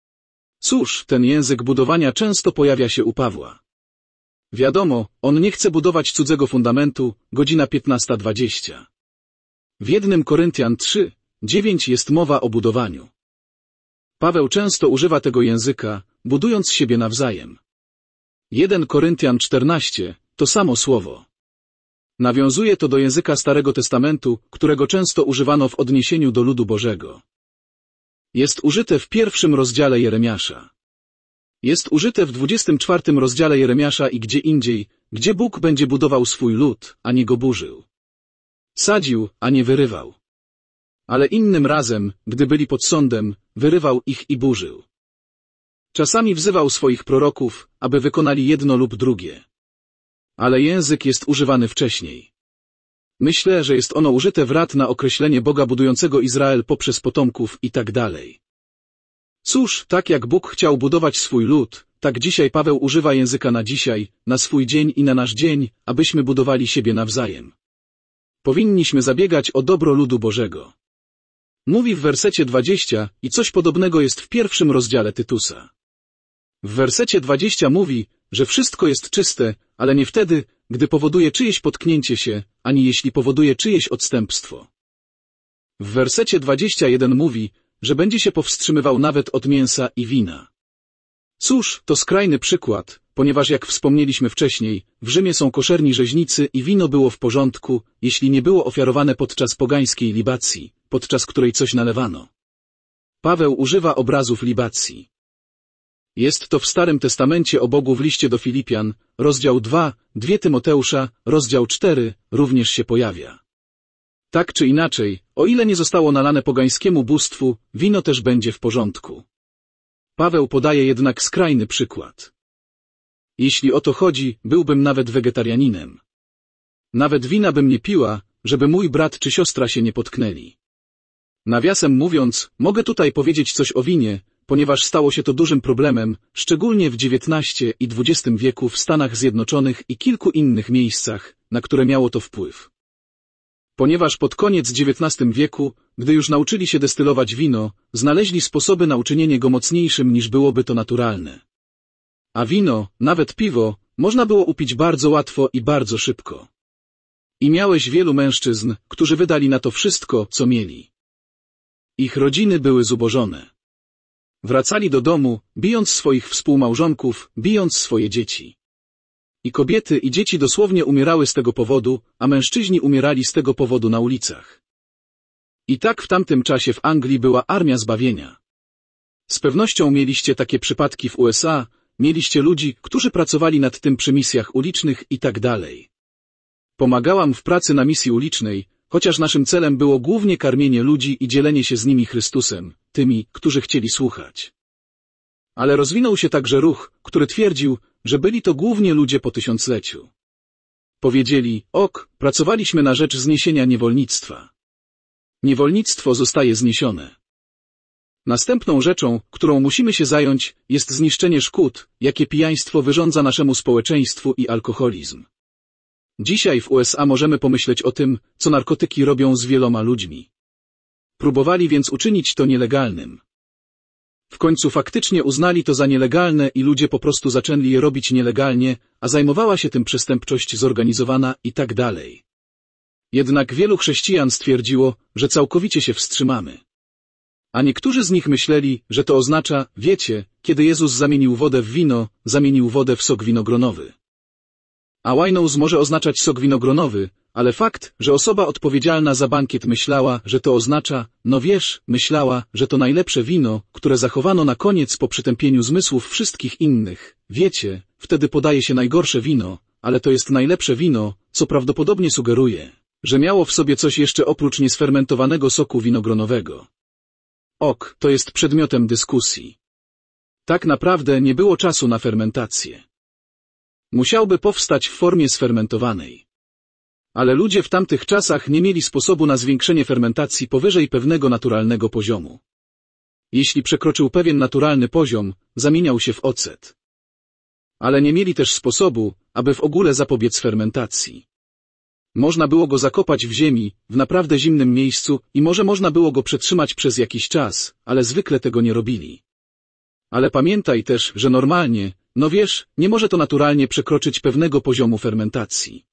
Cóż, ten język budowania często pojawia się u Pawła. Wiadomo, on nie chce budować cudzego fundamentu, godzina piętnasta dwadzieścia. W pierwszym Koryntian trzy, dziewięć jest mowa o budowaniu. Paweł często używa tego języka, budując siebie nawzajem. pierwszy Koryntian czternaście, to samo słowo. Nawiązuje to do języka Starego Testamentu, którego często używano w odniesieniu do ludu Bożego. Jest użyte w pierwszym rozdziale Jeremiasza. Jest użyte w dwudziestym czwartym rozdziale Jeremiasza i gdzie indziej, gdzie Bóg będzie budował swój lud, a nie go burzył. Sadził, a nie wyrywał. Ale innym razem, gdy byli pod sądem, wyrywał ich i burzył. Czasami wzywał swoich proroków, aby wykonali jedno lub drugie. Ale język jest używany wcześniej. Myślę, że jest ono użyte w rad na określenie Boga budującego Izrael poprzez potomków i tak dalej. Cóż, tak jak Bóg chciał budować swój lud, tak dzisiaj Paweł używa języka na dzisiaj, na swój dzień i na nasz dzień, abyśmy budowali siebie nawzajem. Powinniśmy zabiegać o dobro ludu Bożego. Mówi w wersecie dwudziestym i coś podobnego jest w pierwszym rozdziale Tytusa. W wersecie dwudziestym mówi, że wszystko jest czyste, ale nie wtedy, gdy powoduje czyjeś potknięcie się, ani jeśli powoduje czyjeś odstępstwo. W wersecie dwudziestym jeden mówi, że będzie się powstrzymywał nawet od mięsa i wina. Cóż, to skrajny przykład, ponieważ jak wspomnieliśmy wcześniej, w Rzymie są koszerni rzeźnicy i wino było w porządku, jeśli nie było ofiarowane podczas pogańskiej libacji, podczas której coś nalewano. Paweł używa obrazów libacji. Jest to w Starym Testamencie o Bogu w liście do Filipian, rozdział dwa, drugi Tymoteusza, rozdział cztery, również się pojawia. Tak czy inaczej, o ile nie zostało nalane pogańskiemu bóstwu, wino też będzie w porządku. Paweł podaje jednak skrajny przykład. Jeśli o to chodzi, byłbym nawet wegetarianinem. Nawet wina bym nie piła, żeby mój brat czy siostra się nie potknęli. Nawiasem mówiąc, mogę tutaj powiedzieć coś o winie, ponieważ stało się to dużym problemem, szczególnie w dziewiętnastym i dwudziestym wieku w Stanach Zjednoczonych i kilku innych miejscach, na które miało to wpływ. Ponieważ pod koniec dziewiętnastego wieku, gdy już nauczyli się destylować wino, znaleźli sposoby na uczynienie go mocniejszym niż byłoby to naturalne. A wino, nawet piwo, można było upić bardzo łatwo i bardzo szybko. I miałeś wielu mężczyzn, którzy wydali na to wszystko, co mieli. Ich rodziny były zubożone. Wracali do domu, bijąc swoich współmałżonków, bijąc swoje dzieci. I kobiety i dzieci dosłownie umierały z tego powodu, a mężczyźni umierali z tego powodu na ulicach. I tak w tamtym czasie w Anglii była armia zbawienia. Z pewnością mieliście takie przypadki w U S A, mieliście ludzi, którzy pracowali nad tym przy misjach ulicznych i tak dalej. Pomagałam w pracy na misji ulicznej, chociaż naszym celem było głównie karmienie ludzi i dzielenie się z nimi Chrystusem, tymi, którzy chcieli słuchać. Ale rozwinął się także ruch, który twierdził, że byli to głównie ludzie po tysiącleciu. Powiedzieli, ok, pracowaliśmy na rzecz zniesienia niewolnictwa. Niewolnictwo zostaje zniesione. Następną rzeczą, którą musimy się zająć, jest zniszczenie szkód, jakie pijaństwo wyrządza naszemu społeczeństwu i alkoholizm. Dzisiaj w U S A możemy pomyśleć o tym, co narkotyki robią z wieloma ludźmi. Próbowali więc uczynić to nielegalnym. W końcu faktycznie uznali to za nielegalne i ludzie po prostu zaczęli je robić nielegalnie, a zajmowała się tym przestępczość zorganizowana i tak dalej. Jednak wielu chrześcijan stwierdziło, że całkowicie się wstrzymamy. A niektórzy z nich myśleli, że to oznacza, wiecie, kiedy Jezus zamienił wodę w wino, zamienił wodę w sok winogronowy. A wine może oznaczać sok winogronowy, ale fakt, że osoba odpowiedzialna za bankiet myślała, że to oznacza, no wiesz, myślała, że to najlepsze wino, które zachowano na koniec po przytępieniu zmysłów wszystkich innych, wiecie, wtedy podaje się najgorsze wino, ale to jest najlepsze wino, co prawdopodobnie sugeruje, że miało w sobie coś jeszcze oprócz niesfermentowanego soku winogronowego. Ok, to jest przedmiotem dyskusji. Tak naprawdę nie było czasu na fermentację. Musiałby powstać w formie sfermentowanej. Ale ludzie w tamtych czasach nie mieli sposobu na zwiększenie fermentacji powyżej pewnego naturalnego poziomu. Jeśli przekroczył pewien naturalny poziom, zamieniał się w ocet. Ale nie mieli też sposobu, aby w ogóle zapobiec fermentacji. Można było go zakopać w ziemi, w naprawdę zimnym miejscu i może można było go przetrzymać przez jakiś czas, ale zwykle tego nie robili. Ale pamiętaj też, że normalnie, no wiesz, nie może to naturalnie przekroczyć pewnego poziomu fermentacji.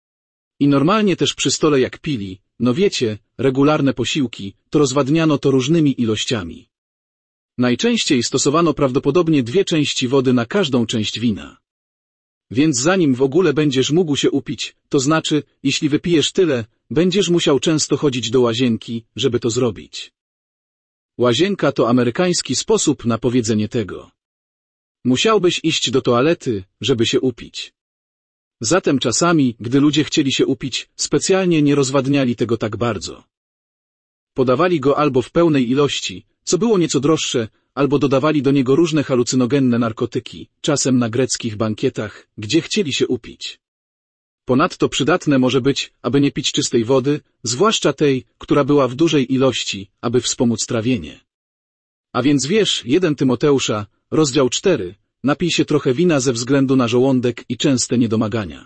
I normalnie też przy stole jak pili, no wiecie, regularne posiłki, to rozwadniano to różnymi ilościami. Najczęściej stosowano prawdopodobnie dwie części wody na każdą część wina. Więc zanim w ogóle będziesz mógł się upić, to znaczy, jeśli wypijesz tyle, będziesz musiał często chodzić do łazienki, żeby to zrobić. Łazienka to amerykański sposób na powiedzenie tego. Musiałbyś iść do toalety, żeby się upić. Zatem czasami, gdy ludzie chcieli się upić, specjalnie nie rozwadniali tego tak bardzo. Podawali go albo w pełnej ilości, co było nieco droższe, albo dodawali do niego różne halucynogenne narkotyki, czasem na greckich bankietach, gdzie chcieli się upić. Ponadto przydatne może być, aby nie pić czystej wody, zwłaszcza tej, która była w dużej ilości, aby wspomóc trawienie. A więc wiesz, pierwszy Tymoteusza, rozdział czwarty, napij się trochę wina ze względu na żołądek i częste niedomagania.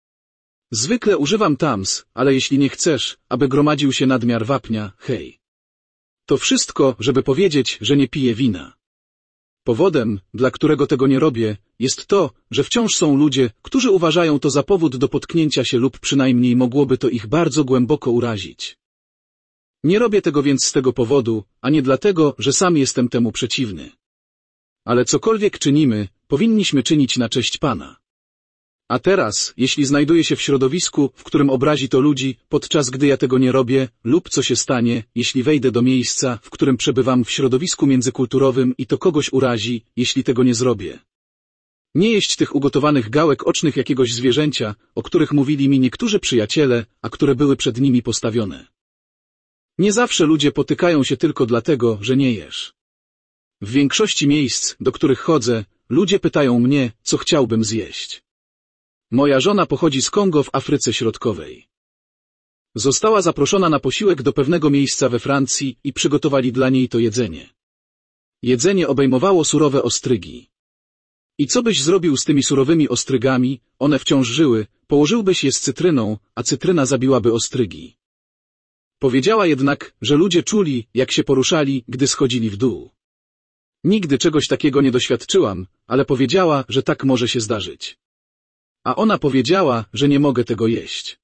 Zwykle używam Tams, ale jeśli nie chcesz, aby gromadził się nadmiar wapnia, hej. To wszystko, żeby powiedzieć, że nie piję wina. Powodem, dla którego tego nie robię, jest to, że wciąż są ludzie, którzy uważają to za powód do potknięcia się lub przynajmniej mogłoby to ich bardzo głęboko urazić. Nie robię tego więc z tego powodu, a nie dlatego, że sam jestem temu przeciwny. Ale cokolwiek czynimy, powinniśmy czynić na cześć Pana. A teraz, jeśli znajduję się w środowisku, w którym obrazi to ludzi, podczas gdy ja tego nie robię, lub co się stanie, jeśli wejdę do miejsca, w którym przebywam w środowisku międzykulturowym i to kogoś urazi, jeśli tego nie zrobię. Nie jeść tych ugotowanych gałek ocznych jakiegoś zwierzęcia, o których mówili mi niektórzy przyjaciele, a które były przed nimi postawione. Nie zawsze ludzie potykają się tylko dlatego, że nie jesz. W większości miejsc, do których chodzę, ludzie pytają mnie, co chciałbym zjeść. Moja żona pochodzi z Kongo w Afryce Środkowej. Została zaproszona na posiłek do pewnego miejsca we Francji i przygotowali dla niej to jedzenie. Jedzenie obejmowało surowe ostrygi. I co byś zrobił z tymi surowymi ostrygami? One wciąż żyły, położyłbyś je z cytryną, a cytryna zabiłaby ostrygi. Powiedziała jednak, że ludzie czuli, jak się poruszali, gdy schodzili w dół. Nigdy czegoś takiego nie doświadczyłam, ale powiedziała, że tak może się zdarzyć. A ona powiedziała, że nie mogę tego jeść.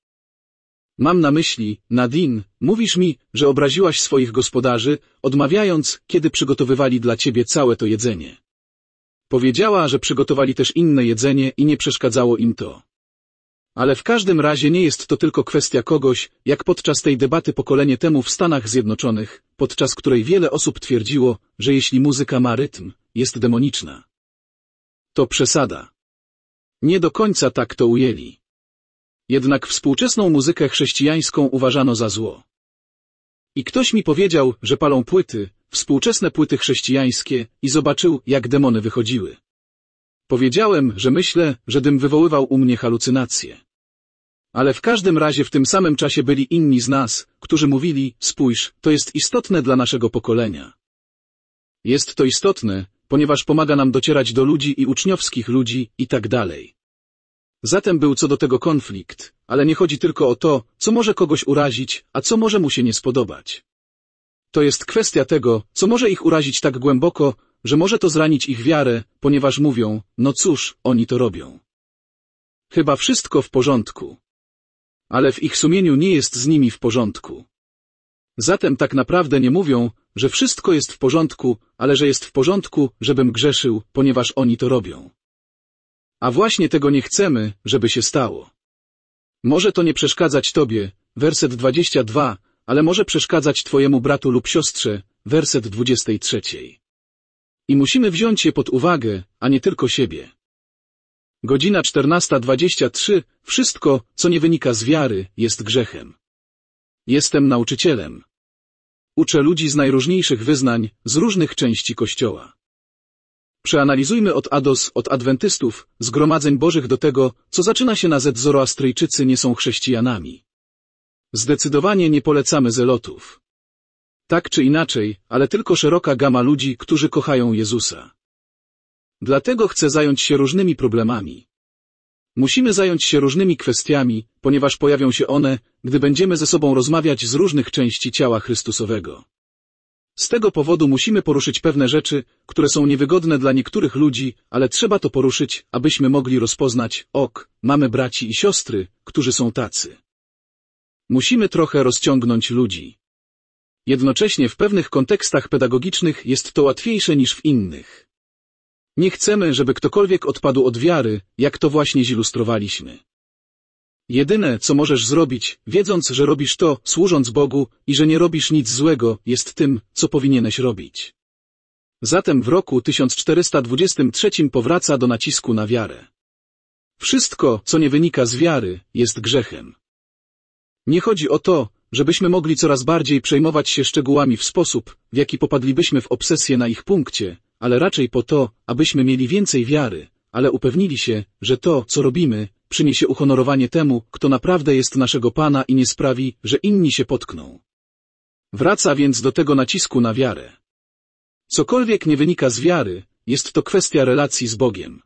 Mam na myśli, Nadine, mówisz mi, że obraziłaś swoich gospodarzy, odmawiając, kiedy przygotowywali dla ciebie całe to jedzenie. Powiedziała, że przygotowali też inne jedzenie i nie przeszkadzało im to. Ale w każdym razie nie jest to tylko kwestia kogoś, jak podczas tej debaty pokolenie temu w Stanach Zjednoczonych, podczas której wiele osób twierdziło, że jeśli muzyka ma rytm, jest demoniczna. To przesada. Nie do końca tak to ujęli. Jednak współczesną muzykę chrześcijańską uważano za zło. I ktoś mi powiedział, że palą płyty, współczesne płyty chrześcijańskie, i zobaczył, jak demony wychodziły. Powiedziałem, że myślę, że dym wywoływał u mnie halucynacje. Ale w każdym razie w tym samym czasie byli inni z nas, którzy mówili, spójrz, to jest istotne dla naszego pokolenia. Jest to istotne, ponieważ pomaga nam docierać do ludzi i uczniowskich ludzi i tak dalej. Zatem był co do tego konflikt, ale nie chodzi tylko o to, co może kogoś urazić, a co może mu się nie spodobać. To jest kwestia tego, co może ich urazić tak głęboko, że może to zranić ich wiarę, ponieważ mówią, no cóż, oni to robią. Chyba wszystko w porządku. Ale w ich sumieniu nie jest z nimi w porządku. Zatem tak naprawdę nie mówią, że wszystko jest w porządku, ale że jest w porządku, żebym grzeszył, ponieważ oni to robią. A właśnie tego nie chcemy, żeby się stało. Może to nie przeszkadzać tobie, werset dwudziesty drugi, ale może przeszkadzać twojemu bratu lub siostrze, werset dwudziesty trzeci. I musimy wziąć je pod uwagę, a nie tylko siebie. Godzina czternasta dwadzieścia trzy. Wszystko, co nie wynika z wiary, jest grzechem. Jestem nauczycielem. Uczę ludzi z najróżniejszych wyznań, z różnych części Kościoła. Przeanalizujmy od A do Z, od adwentystów, zgromadzeń bożych do tego, co zaczyna się na Z. Zoroastryjczycy nie są chrześcijanami. Zdecydowanie nie polecamy zelotów. Tak czy inaczej, ale tylko szeroka gama ludzi, którzy kochają Jezusa. Dlatego chcę zająć się różnymi problemami. Musimy zająć się różnymi kwestiami, ponieważ pojawią się one, gdy będziemy ze sobą rozmawiać z różnych części ciała Chrystusowego. Z tego powodu musimy poruszyć pewne rzeczy, które są niewygodne dla niektórych ludzi, ale trzeba to poruszyć, abyśmy mogli rozpoznać, ok, mamy braci i siostry, którzy są tacy. Musimy trochę rozciągnąć ludzi. Jednocześnie w pewnych kontekstach pedagogicznych jest to łatwiejsze niż w innych. Nie chcemy, żeby ktokolwiek odpadł od wiary, jak to właśnie zilustrowaliśmy. Jedyne, co możesz zrobić, wiedząc, że robisz to, służąc Bogu i że nie robisz nic złego, jest tym, co powinieneś robić. Zatem w roku tysiąc czterysta dwudziestym trzecim powraca do nacisku na wiarę. Wszystko, co nie wynika z wiary, jest grzechem. Nie chodzi o to, żebyśmy mogli coraz bardziej przejmować się szczegółami w sposób, w jaki popadlibyśmy w obsesję na ich punkcie, ale raczej po to, abyśmy mieli więcej wiary, ale upewnili się, że to, co robimy, przyniesie uhonorowanie temu, kto naprawdę jest naszego Pana i nie sprawi, że inni się potkną. Wraca więc do tego nacisku na wiarę. Cokolwiek nie wynika z wiary, jest to kwestia relacji z Bogiem.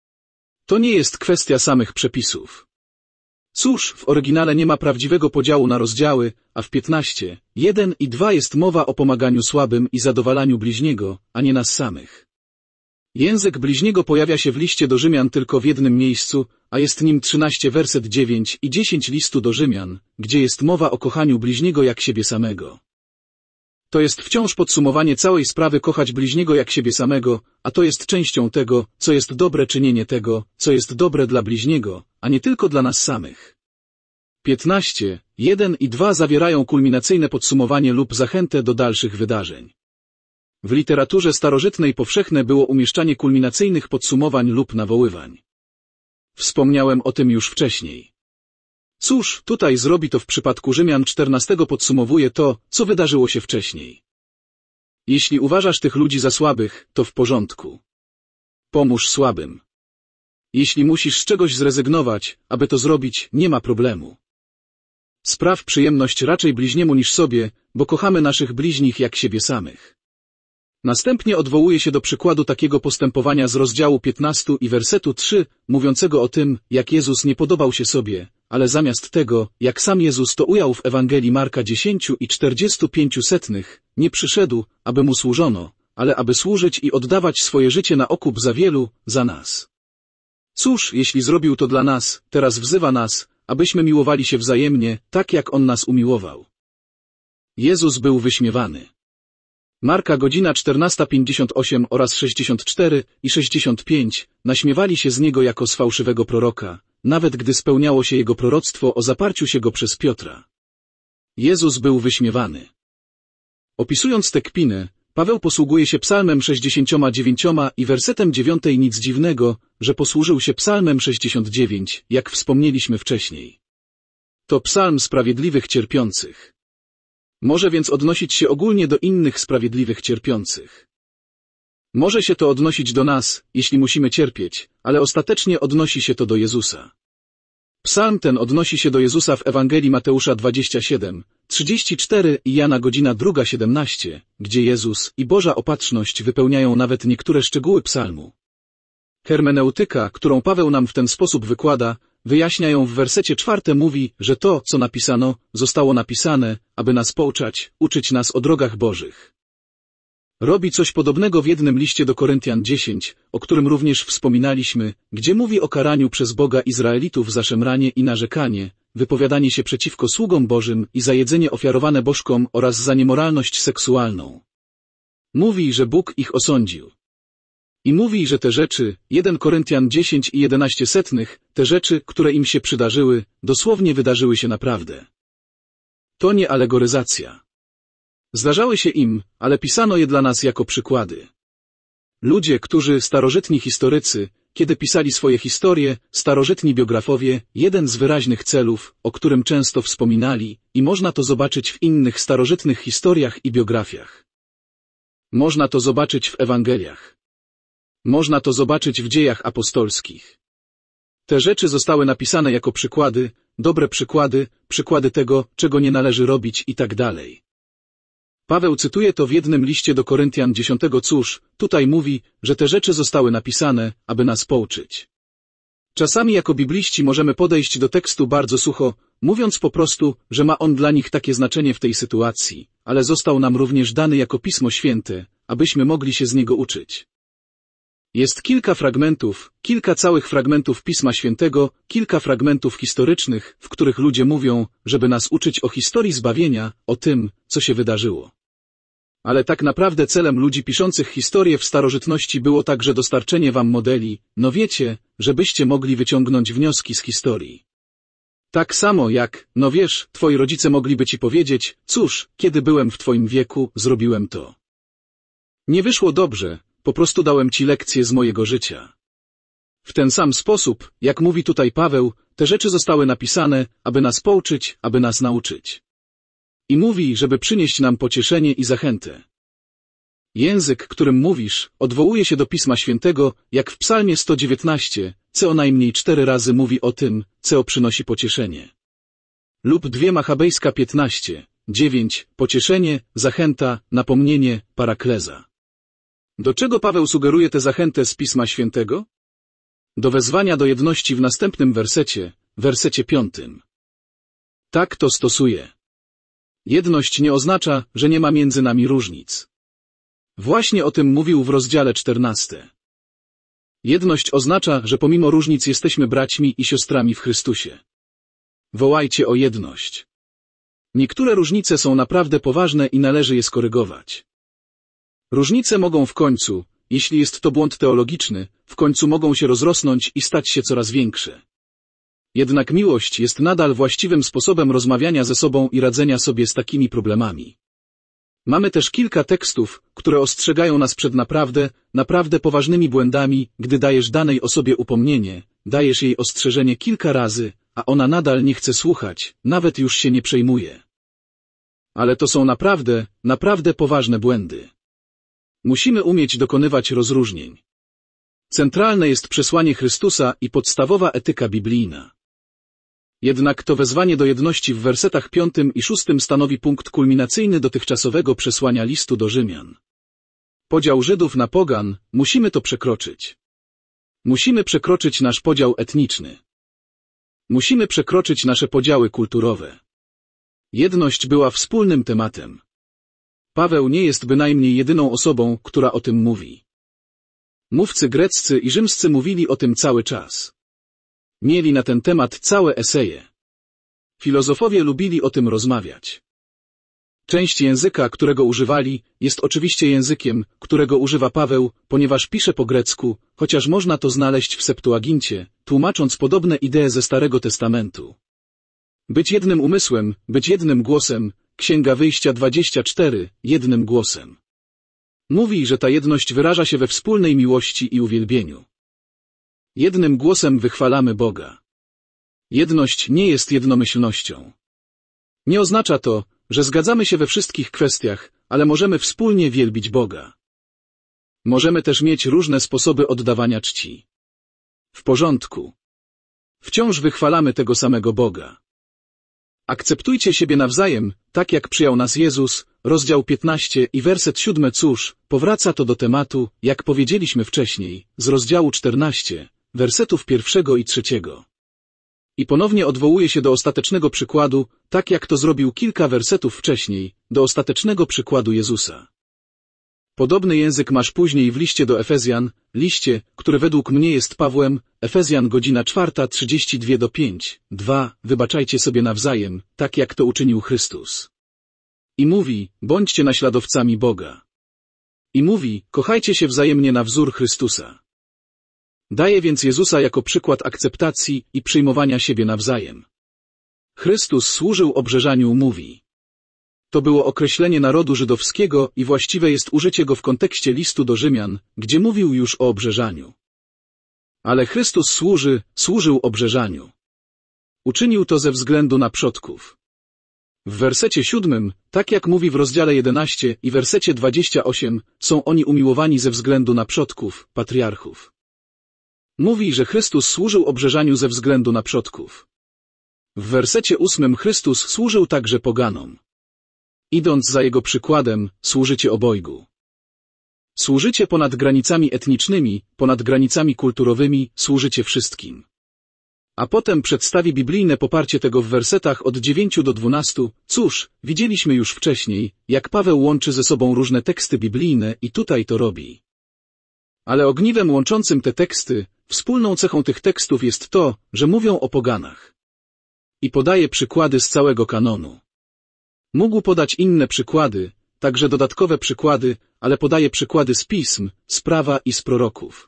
To nie jest kwestia samych przepisów. Cóż, w oryginale nie ma prawdziwego podziału na rozdziały, a w piętnaście, jeden i dwa jest mowa o pomaganiu słabym i zadowalaniu bliźniego, a nie nas samych. Język bliźniego pojawia się w liście do Rzymian tylko w jednym miejscu, a jest nim trzynaście werset dziewięć i dziesięć listu do Rzymian, gdzie jest mowa o kochaniu bliźniego jak siebie samego. To jest wciąż podsumowanie całej sprawy kochać bliźniego jak siebie samego, a to jest częścią tego, co jest dobre czynienie tego, co jest dobre dla bliźniego, a nie tylko dla nas samych. piętnaście, jeden i dwa zawierają kulminacyjne podsumowanie lub zachętę do dalszych wydarzeń. W literaturze starożytnej powszechne było umieszczanie kulminacyjnych podsumowań lub nawoływań. Wspomniałem o tym już wcześniej. Cóż, tutaj zrobi to w przypadku Rzymian czternastego podsumowuje to, co wydarzyło się wcześniej. Jeśli uważasz tych ludzi za słabych, to w porządku. Pomóż słabym. Jeśli musisz z czegoś zrezygnować, aby to zrobić, nie ma problemu. Spraw przyjemność raczej bliźniemu niż sobie, bo kochamy naszych bliźnich jak siebie samych. Następnie odwołuje się do przykładu takiego postępowania z rozdziału piętnastego i wersetu trzeciego, mówiącego o tym, jak Jezus nie podobał się sobie, ale zamiast tego, jak sam Jezus to ujął w Ewangelii Marka dziesięć i czterdzieści pięć setnych, nie przyszedł, aby mu służono, ale aby służyć i oddawać swoje życie na okup za wielu, za nas. Cóż, jeśli zrobił to dla nas, teraz wzywa nas, abyśmy miłowali się wzajemnie, tak jak On nas umiłował. Jezus był wyśmiewany. Marka godzina czternasta pięćdziesiąt osiem oraz sześćdziesiąt cztery i sześćdziesiąt pięć naśmiewali się z Niego jako z fałszywego proroka, nawet gdy spełniało się Jego proroctwo o zaparciu się Go przez Piotra. Jezus był wyśmiewany. Opisując tę kpinę, Paweł posługuje się psalmem sześćdziesiątym dziewiątym i wersetem dziewiątym. Nic dziwnego, że posłużył się psalmem sześćdziesiątym dziewiątym, jak wspomnieliśmy wcześniej. To psalm sprawiedliwych cierpiących. Może więc odnosić się ogólnie do innych sprawiedliwych cierpiących. Może się to odnosić do nas, jeśli musimy cierpieć, ale ostatecznie odnosi się to do Jezusa. Psalm ten odnosi się do Jezusa w Ewangelii Mateusza dwudziestego siódmego, trzydziestego czwartego i Jana godzina druga siedemnaście, gdzie Jezus i Boża opatrzność wypełniają nawet niektóre szczegóły psalmu. Hermeneutyka, którą Paweł nam w ten sposób wykłada, wyjaśnia ją w wersecie czwartym, mówi, że to, co napisano, zostało napisane, aby nas pouczać, uczyć nas o drogach Bożych. Robi coś podobnego w jednym liście do Koryntian dziesięć, o którym również wspominaliśmy, gdzie mówi o karaniu przez Boga Izraelitów za szemranie i narzekanie, wypowiadanie się przeciwko sługom Bożym i za jedzenie ofiarowane bożkom oraz za niemoralność seksualną. Mówi, że Bóg ich osądził. I mówi, że te rzeczy, jeden Koryntian dziesięć i jedenaście setnych, te rzeczy, które im się przydarzyły, dosłownie wydarzyły się naprawdę. To nie alegoryzacja. Zdarzały się im, ale pisano je dla nas jako przykłady. Ludzie, którzy, starożytni historycy, kiedy pisali swoje historie, starożytni biografowie, jeden z wyraźnych celów, o którym często wspominali, i można to zobaczyć w innych starożytnych historiach i biografiach. Można to zobaczyć w Ewangeliach. Można to zobaczyć w dziejach apostolskich. Te rzeczy zostały napisane jako przykłady, dobre przykłady, przykłady tego, czego nie należy robić i tak dalej. Paweł cytuje to w jednym liście do Koryntian dziesiątego. Cóż, tutaj mówi, że te rzeczy zostały napisane, aby nas pouczyć. Czasami jako bibliści możemy podejść do tekstu bardzo sucho, mówiąc po prostu, że ma on dla nich takie znaczenie w tej sytuacji, ale został nam również dany jako Pismo Święte, abyśmy mogli się z niego uczyć. Jest kilka fragmentów, kilka całych fragmentów Pisma Świętego, kilka fragmentów historycznych, w których ludzie mówią, żeby nas uczyć o historii zbawienia, o tym, co się wydarzyło. Ale tak naprawdę celem ludzi piszących historię w starożytności było także dostarczenie wam modeli, no wiecie, żebyście mogli wyciągnąć wnioski z historii. Tak samo jak, no wiesz, twoi rodzice mogliby ci powiedzieć, cóż, kiedy byłem w twoim wieku, zrobiłem to. Nie wyszło dobrze, po prostu dałem ci lekcję z mojego życia. W ten sam sposób, jak mówi tutaj Paweł, te rzeczy zostały napisane, aby nas pouczyć, aby nas nauczyć. I mówi, żeby przynieść nam pocieszenie i zachętę. Język, którym mówisz, odwołuje się do Pisma Świętego, jak w Psalmie sto dziewiętnaście, co najmniej cztery razy mówi o tym, co przynosi pocieszenie. Lub dwie Machabejska piętnaście, dziewięć, pocieszenie, zachęta, napomnienie, parakleza. Do czego Paweł sugeruje tę zachętę z Pisma Świętego? Do wezwania do jedności w następnym wersecie, wersecie piątym. Tak to stosuje. Jedność nie oznacza, że nie ma między nami różnic. Właśnie o tym mówił w rozdziale czternastym. Jedność oznacza, że pomimo różnic jesteśmy braćmi i siostrami w Chrystusie. Wołajcie o jedność. Niektóre różnice są naprawdę poważne i należy je skorygować. Różnice mogą w końcu, jeśli jest to błąd teologiczny, w końcu mogą się rozrosnąć i stać się coraz większe. Jednak miłość jest nadal właściwym sposobem rozmawiania ze sobą i radzenia sobie z takimi problemami. Mamy też kilka tekstów, które ostrzegają nas przed naprawdę, naprawdę poważnymi błędami, gdy dajesz danej osobie upomnienie, dajesz jej ostrzeżenie kilka razy, a ona nadal nie chce słuchać, nawet już się nie przejmuje. Ale to są naprawdę, naprawdę poważne błędy. Musimy umieć dokonywać rozróżnień. Centralne jest przesłanie Chrystusa i podstawowa etyka biblijna. Jednak to wezwanie do jedności w wersetach piątym i szóstym stanowi punkt kulminacyjny dotychczasowego przesłania listu do Rzymian. Podział Żydów na pogan, musimy to przekroczyć. Musimy przekroczyć nasz podział etniczny. Musimy przekroczyć nasze podziały kulturowe. Jedność była wspólnym tematem. Paweł nie jest bynajmniej jedyną osobą, która o tym mówi. Mówcy greccy i rzymscy mówili o tym cały czas. Mieli na ten temat całe eseje. Filozofowie lubili o tym rozmawiać. Część języka, którego używali, jest oczywiście językiem, którego używa Paweł, ponieważ pisze po grecku, chociaż można to znaleźć w Septuagincie, tłumacząc podobne idee ze Starego Testamentu. Być jednym umysłem, być jednym głosem, Księga Wyjścia dwadzieścia cztery, jednym głosem. Mówi, że ta jedność wyraża się we wspólnej miłości i uwielbieniu. Jednym głosem wychwalamy Boga. Jedność nie jest jednomyślnością. Nie oznacza to, że zgadzamy się we wszystkich kwestiach, ale możemy wspólnie wielbić Boga. Możemy też mieć różne sposoby oddawania czci. W porządku. Wciąż wychwalamy tego samego Boga. Akceptujcie siebie nawzajem, tak jak przyjął nas Jezus, rozdział piętnasty i werset siódmy. Cóż, powraca to do tematu, jak powiedzieliśmy wcześniej, z rozdziału czternastego, wersetów pierwszego i trzeciego. I ponownie odwołuje się do ostatecznego przykładu, tak jak to zrobił kilka wersetów wcześniej, do ostatecznego przykładu Jezusa. Podobny język masz później w liście do Efezjan, liście, który według mnie jest Pawłem, Efezjan godzina czwarta trzydzieści dwa do pięć, dwa, wybaczajcie sobie nawzajem, tak jak to uczynił Chrystus. I mówi, bądźcie naśladowcami Boga. I mówi, kochajcie się wzajemnie na wzór Chrystusa. Daje więc Jezusa jako przykład akceptacji i przyjmowania siebie nawzajem. Chrystus służył obrzeżaniu, mówi. To było określenie narodu żydowskiego i właściwe jest użycie go w kontekście listu do Rzymian, gdzie mówił już o obrzeżaniu. Ale Chrystus służy, służył obrzeżaniu. Uczynił to ze względu na przodków. W wersecie siódmym, tak jak mówi w rozdziale jedenastym i wersecie dwudziestym ósmym, są oni umiłowani ze względu na przodków, patriarchów. Mówi, że Chrystus służył obrzeżaniu ze względu na przodków. W wersecie ósmym Chrystus służył także poganom. Idąc za Jego przykładem, służycie obojgu. Służycie ponad granicami etnicznymi, ponad granicami kulturowymi, służycie wszystkim. A potem przedstawi biblijne poparcie tego w wersetach od dziewięciu do dwunastu. Cóż, widzieliśmy już wcześniej, jak Paweł łączy ze sobą różne teksty biblijne i tutaj to robi. Ale ogniwem łączącym te teksty, wspólną cechą tych tekstów jest to, że mówią o poganach. I podaje przykłady z całego kanonu. Mógł podać inne przykłady, także dodatkowe przykłady, ale podaje przykłady z pism, z prawa i z proroków.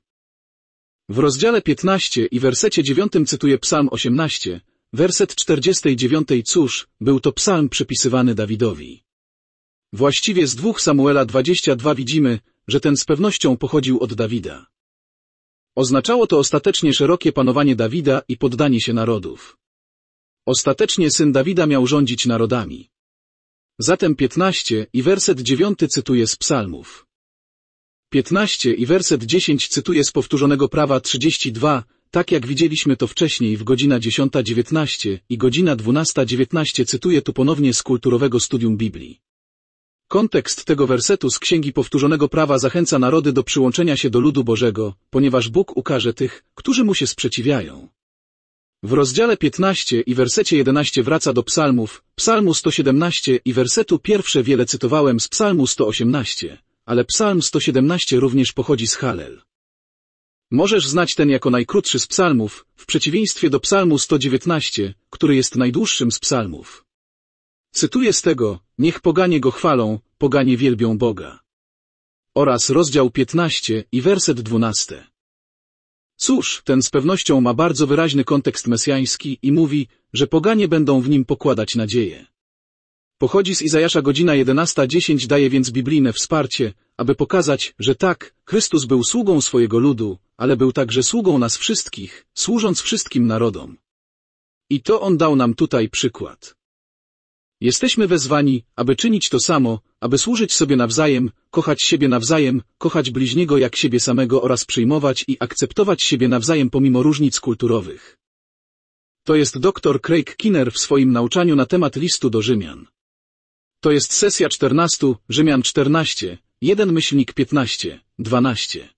W rozdziale piętnastym i wersecie dziewiątym cytuję Psalm osiemnasty, werset czterdziesty dziewiąty. Cóż, był to psalm przypisywany Dawidowi. Właściwie z drugiego Samuela dwudziestego drugiego widzimy, że ten z pewnością pochodził od Dawida. Oznaczało to ostatecznie szerokie panowanie Dawida i poddanie się narodów. Ostatecznie syn Dawida miał rządzić narodami. Zatem piętnasty i werset dziewiąty cytuję z psalmów. piętnasty i werset dziesięć cytuję z powtórzonego prawa trzydzieści dwa, tak jak widzieliśmy to wcześniej w godzina dziesiąta dziewiętnaście i godzina dwunasta dziewiętnaście cytuję tu ponownie z kulturowego studium Biblii. Kontekst tego wersetu z Księgi Powtórzonego Prawa zachęca narody do przyłączenia się do ludu Bożego, ponieważ Bóg ukarze tych, którzy mu się sprzeciwiają. W rozdziale piętnastym i wersecie jedenastym wraca do psalmów, psalmu sto siedemnaście i wersetu pierwsze wiele cytowałem z psalmu sto osiemnaście, ale psalm sto siedemnaście również pochodzi z Halel. Możesz znać ten jako najkrótszy z psalmów, w przeciwieństwie do psalmu sto dziewiętnaście, który jest najdłuższym z psalmów. Cytuję z tego, niech poganie go chwalą, poganie wielbią Boga. Oraz rozdział piętnasty i werset dwunasty. Cóż, ten z pewnością ma bardzo wyraźny kontekst mesjański i mówi, że poganie będą w nim pokładać nadzieję. Pochodzi z Izajasza godzina jedenasta dziesięć, daje więc biblijne wsparcie, aby pokazać, że tak, Chrystus był sługą swojego ludu, ale był także sługą nas wszystkich, służąc wszystkim narodom. I to On dał nam tutaj przykład. Jesteśmy wezwani, aby czynić to samo, aby służyć sobie nawzajem, kochać siebie nawzajem, kochać bliźniego jak siebie samego oraz przyjmować i akceptować siebie nawzajem pomimo różnic kulturowych. To jest doktor Craig Keener w swoim nauczaniu na temat listu do Rzymian. To jest sesja czternasta, Rzymian czternaście, jeden myślnik piętnaście, dwanaście.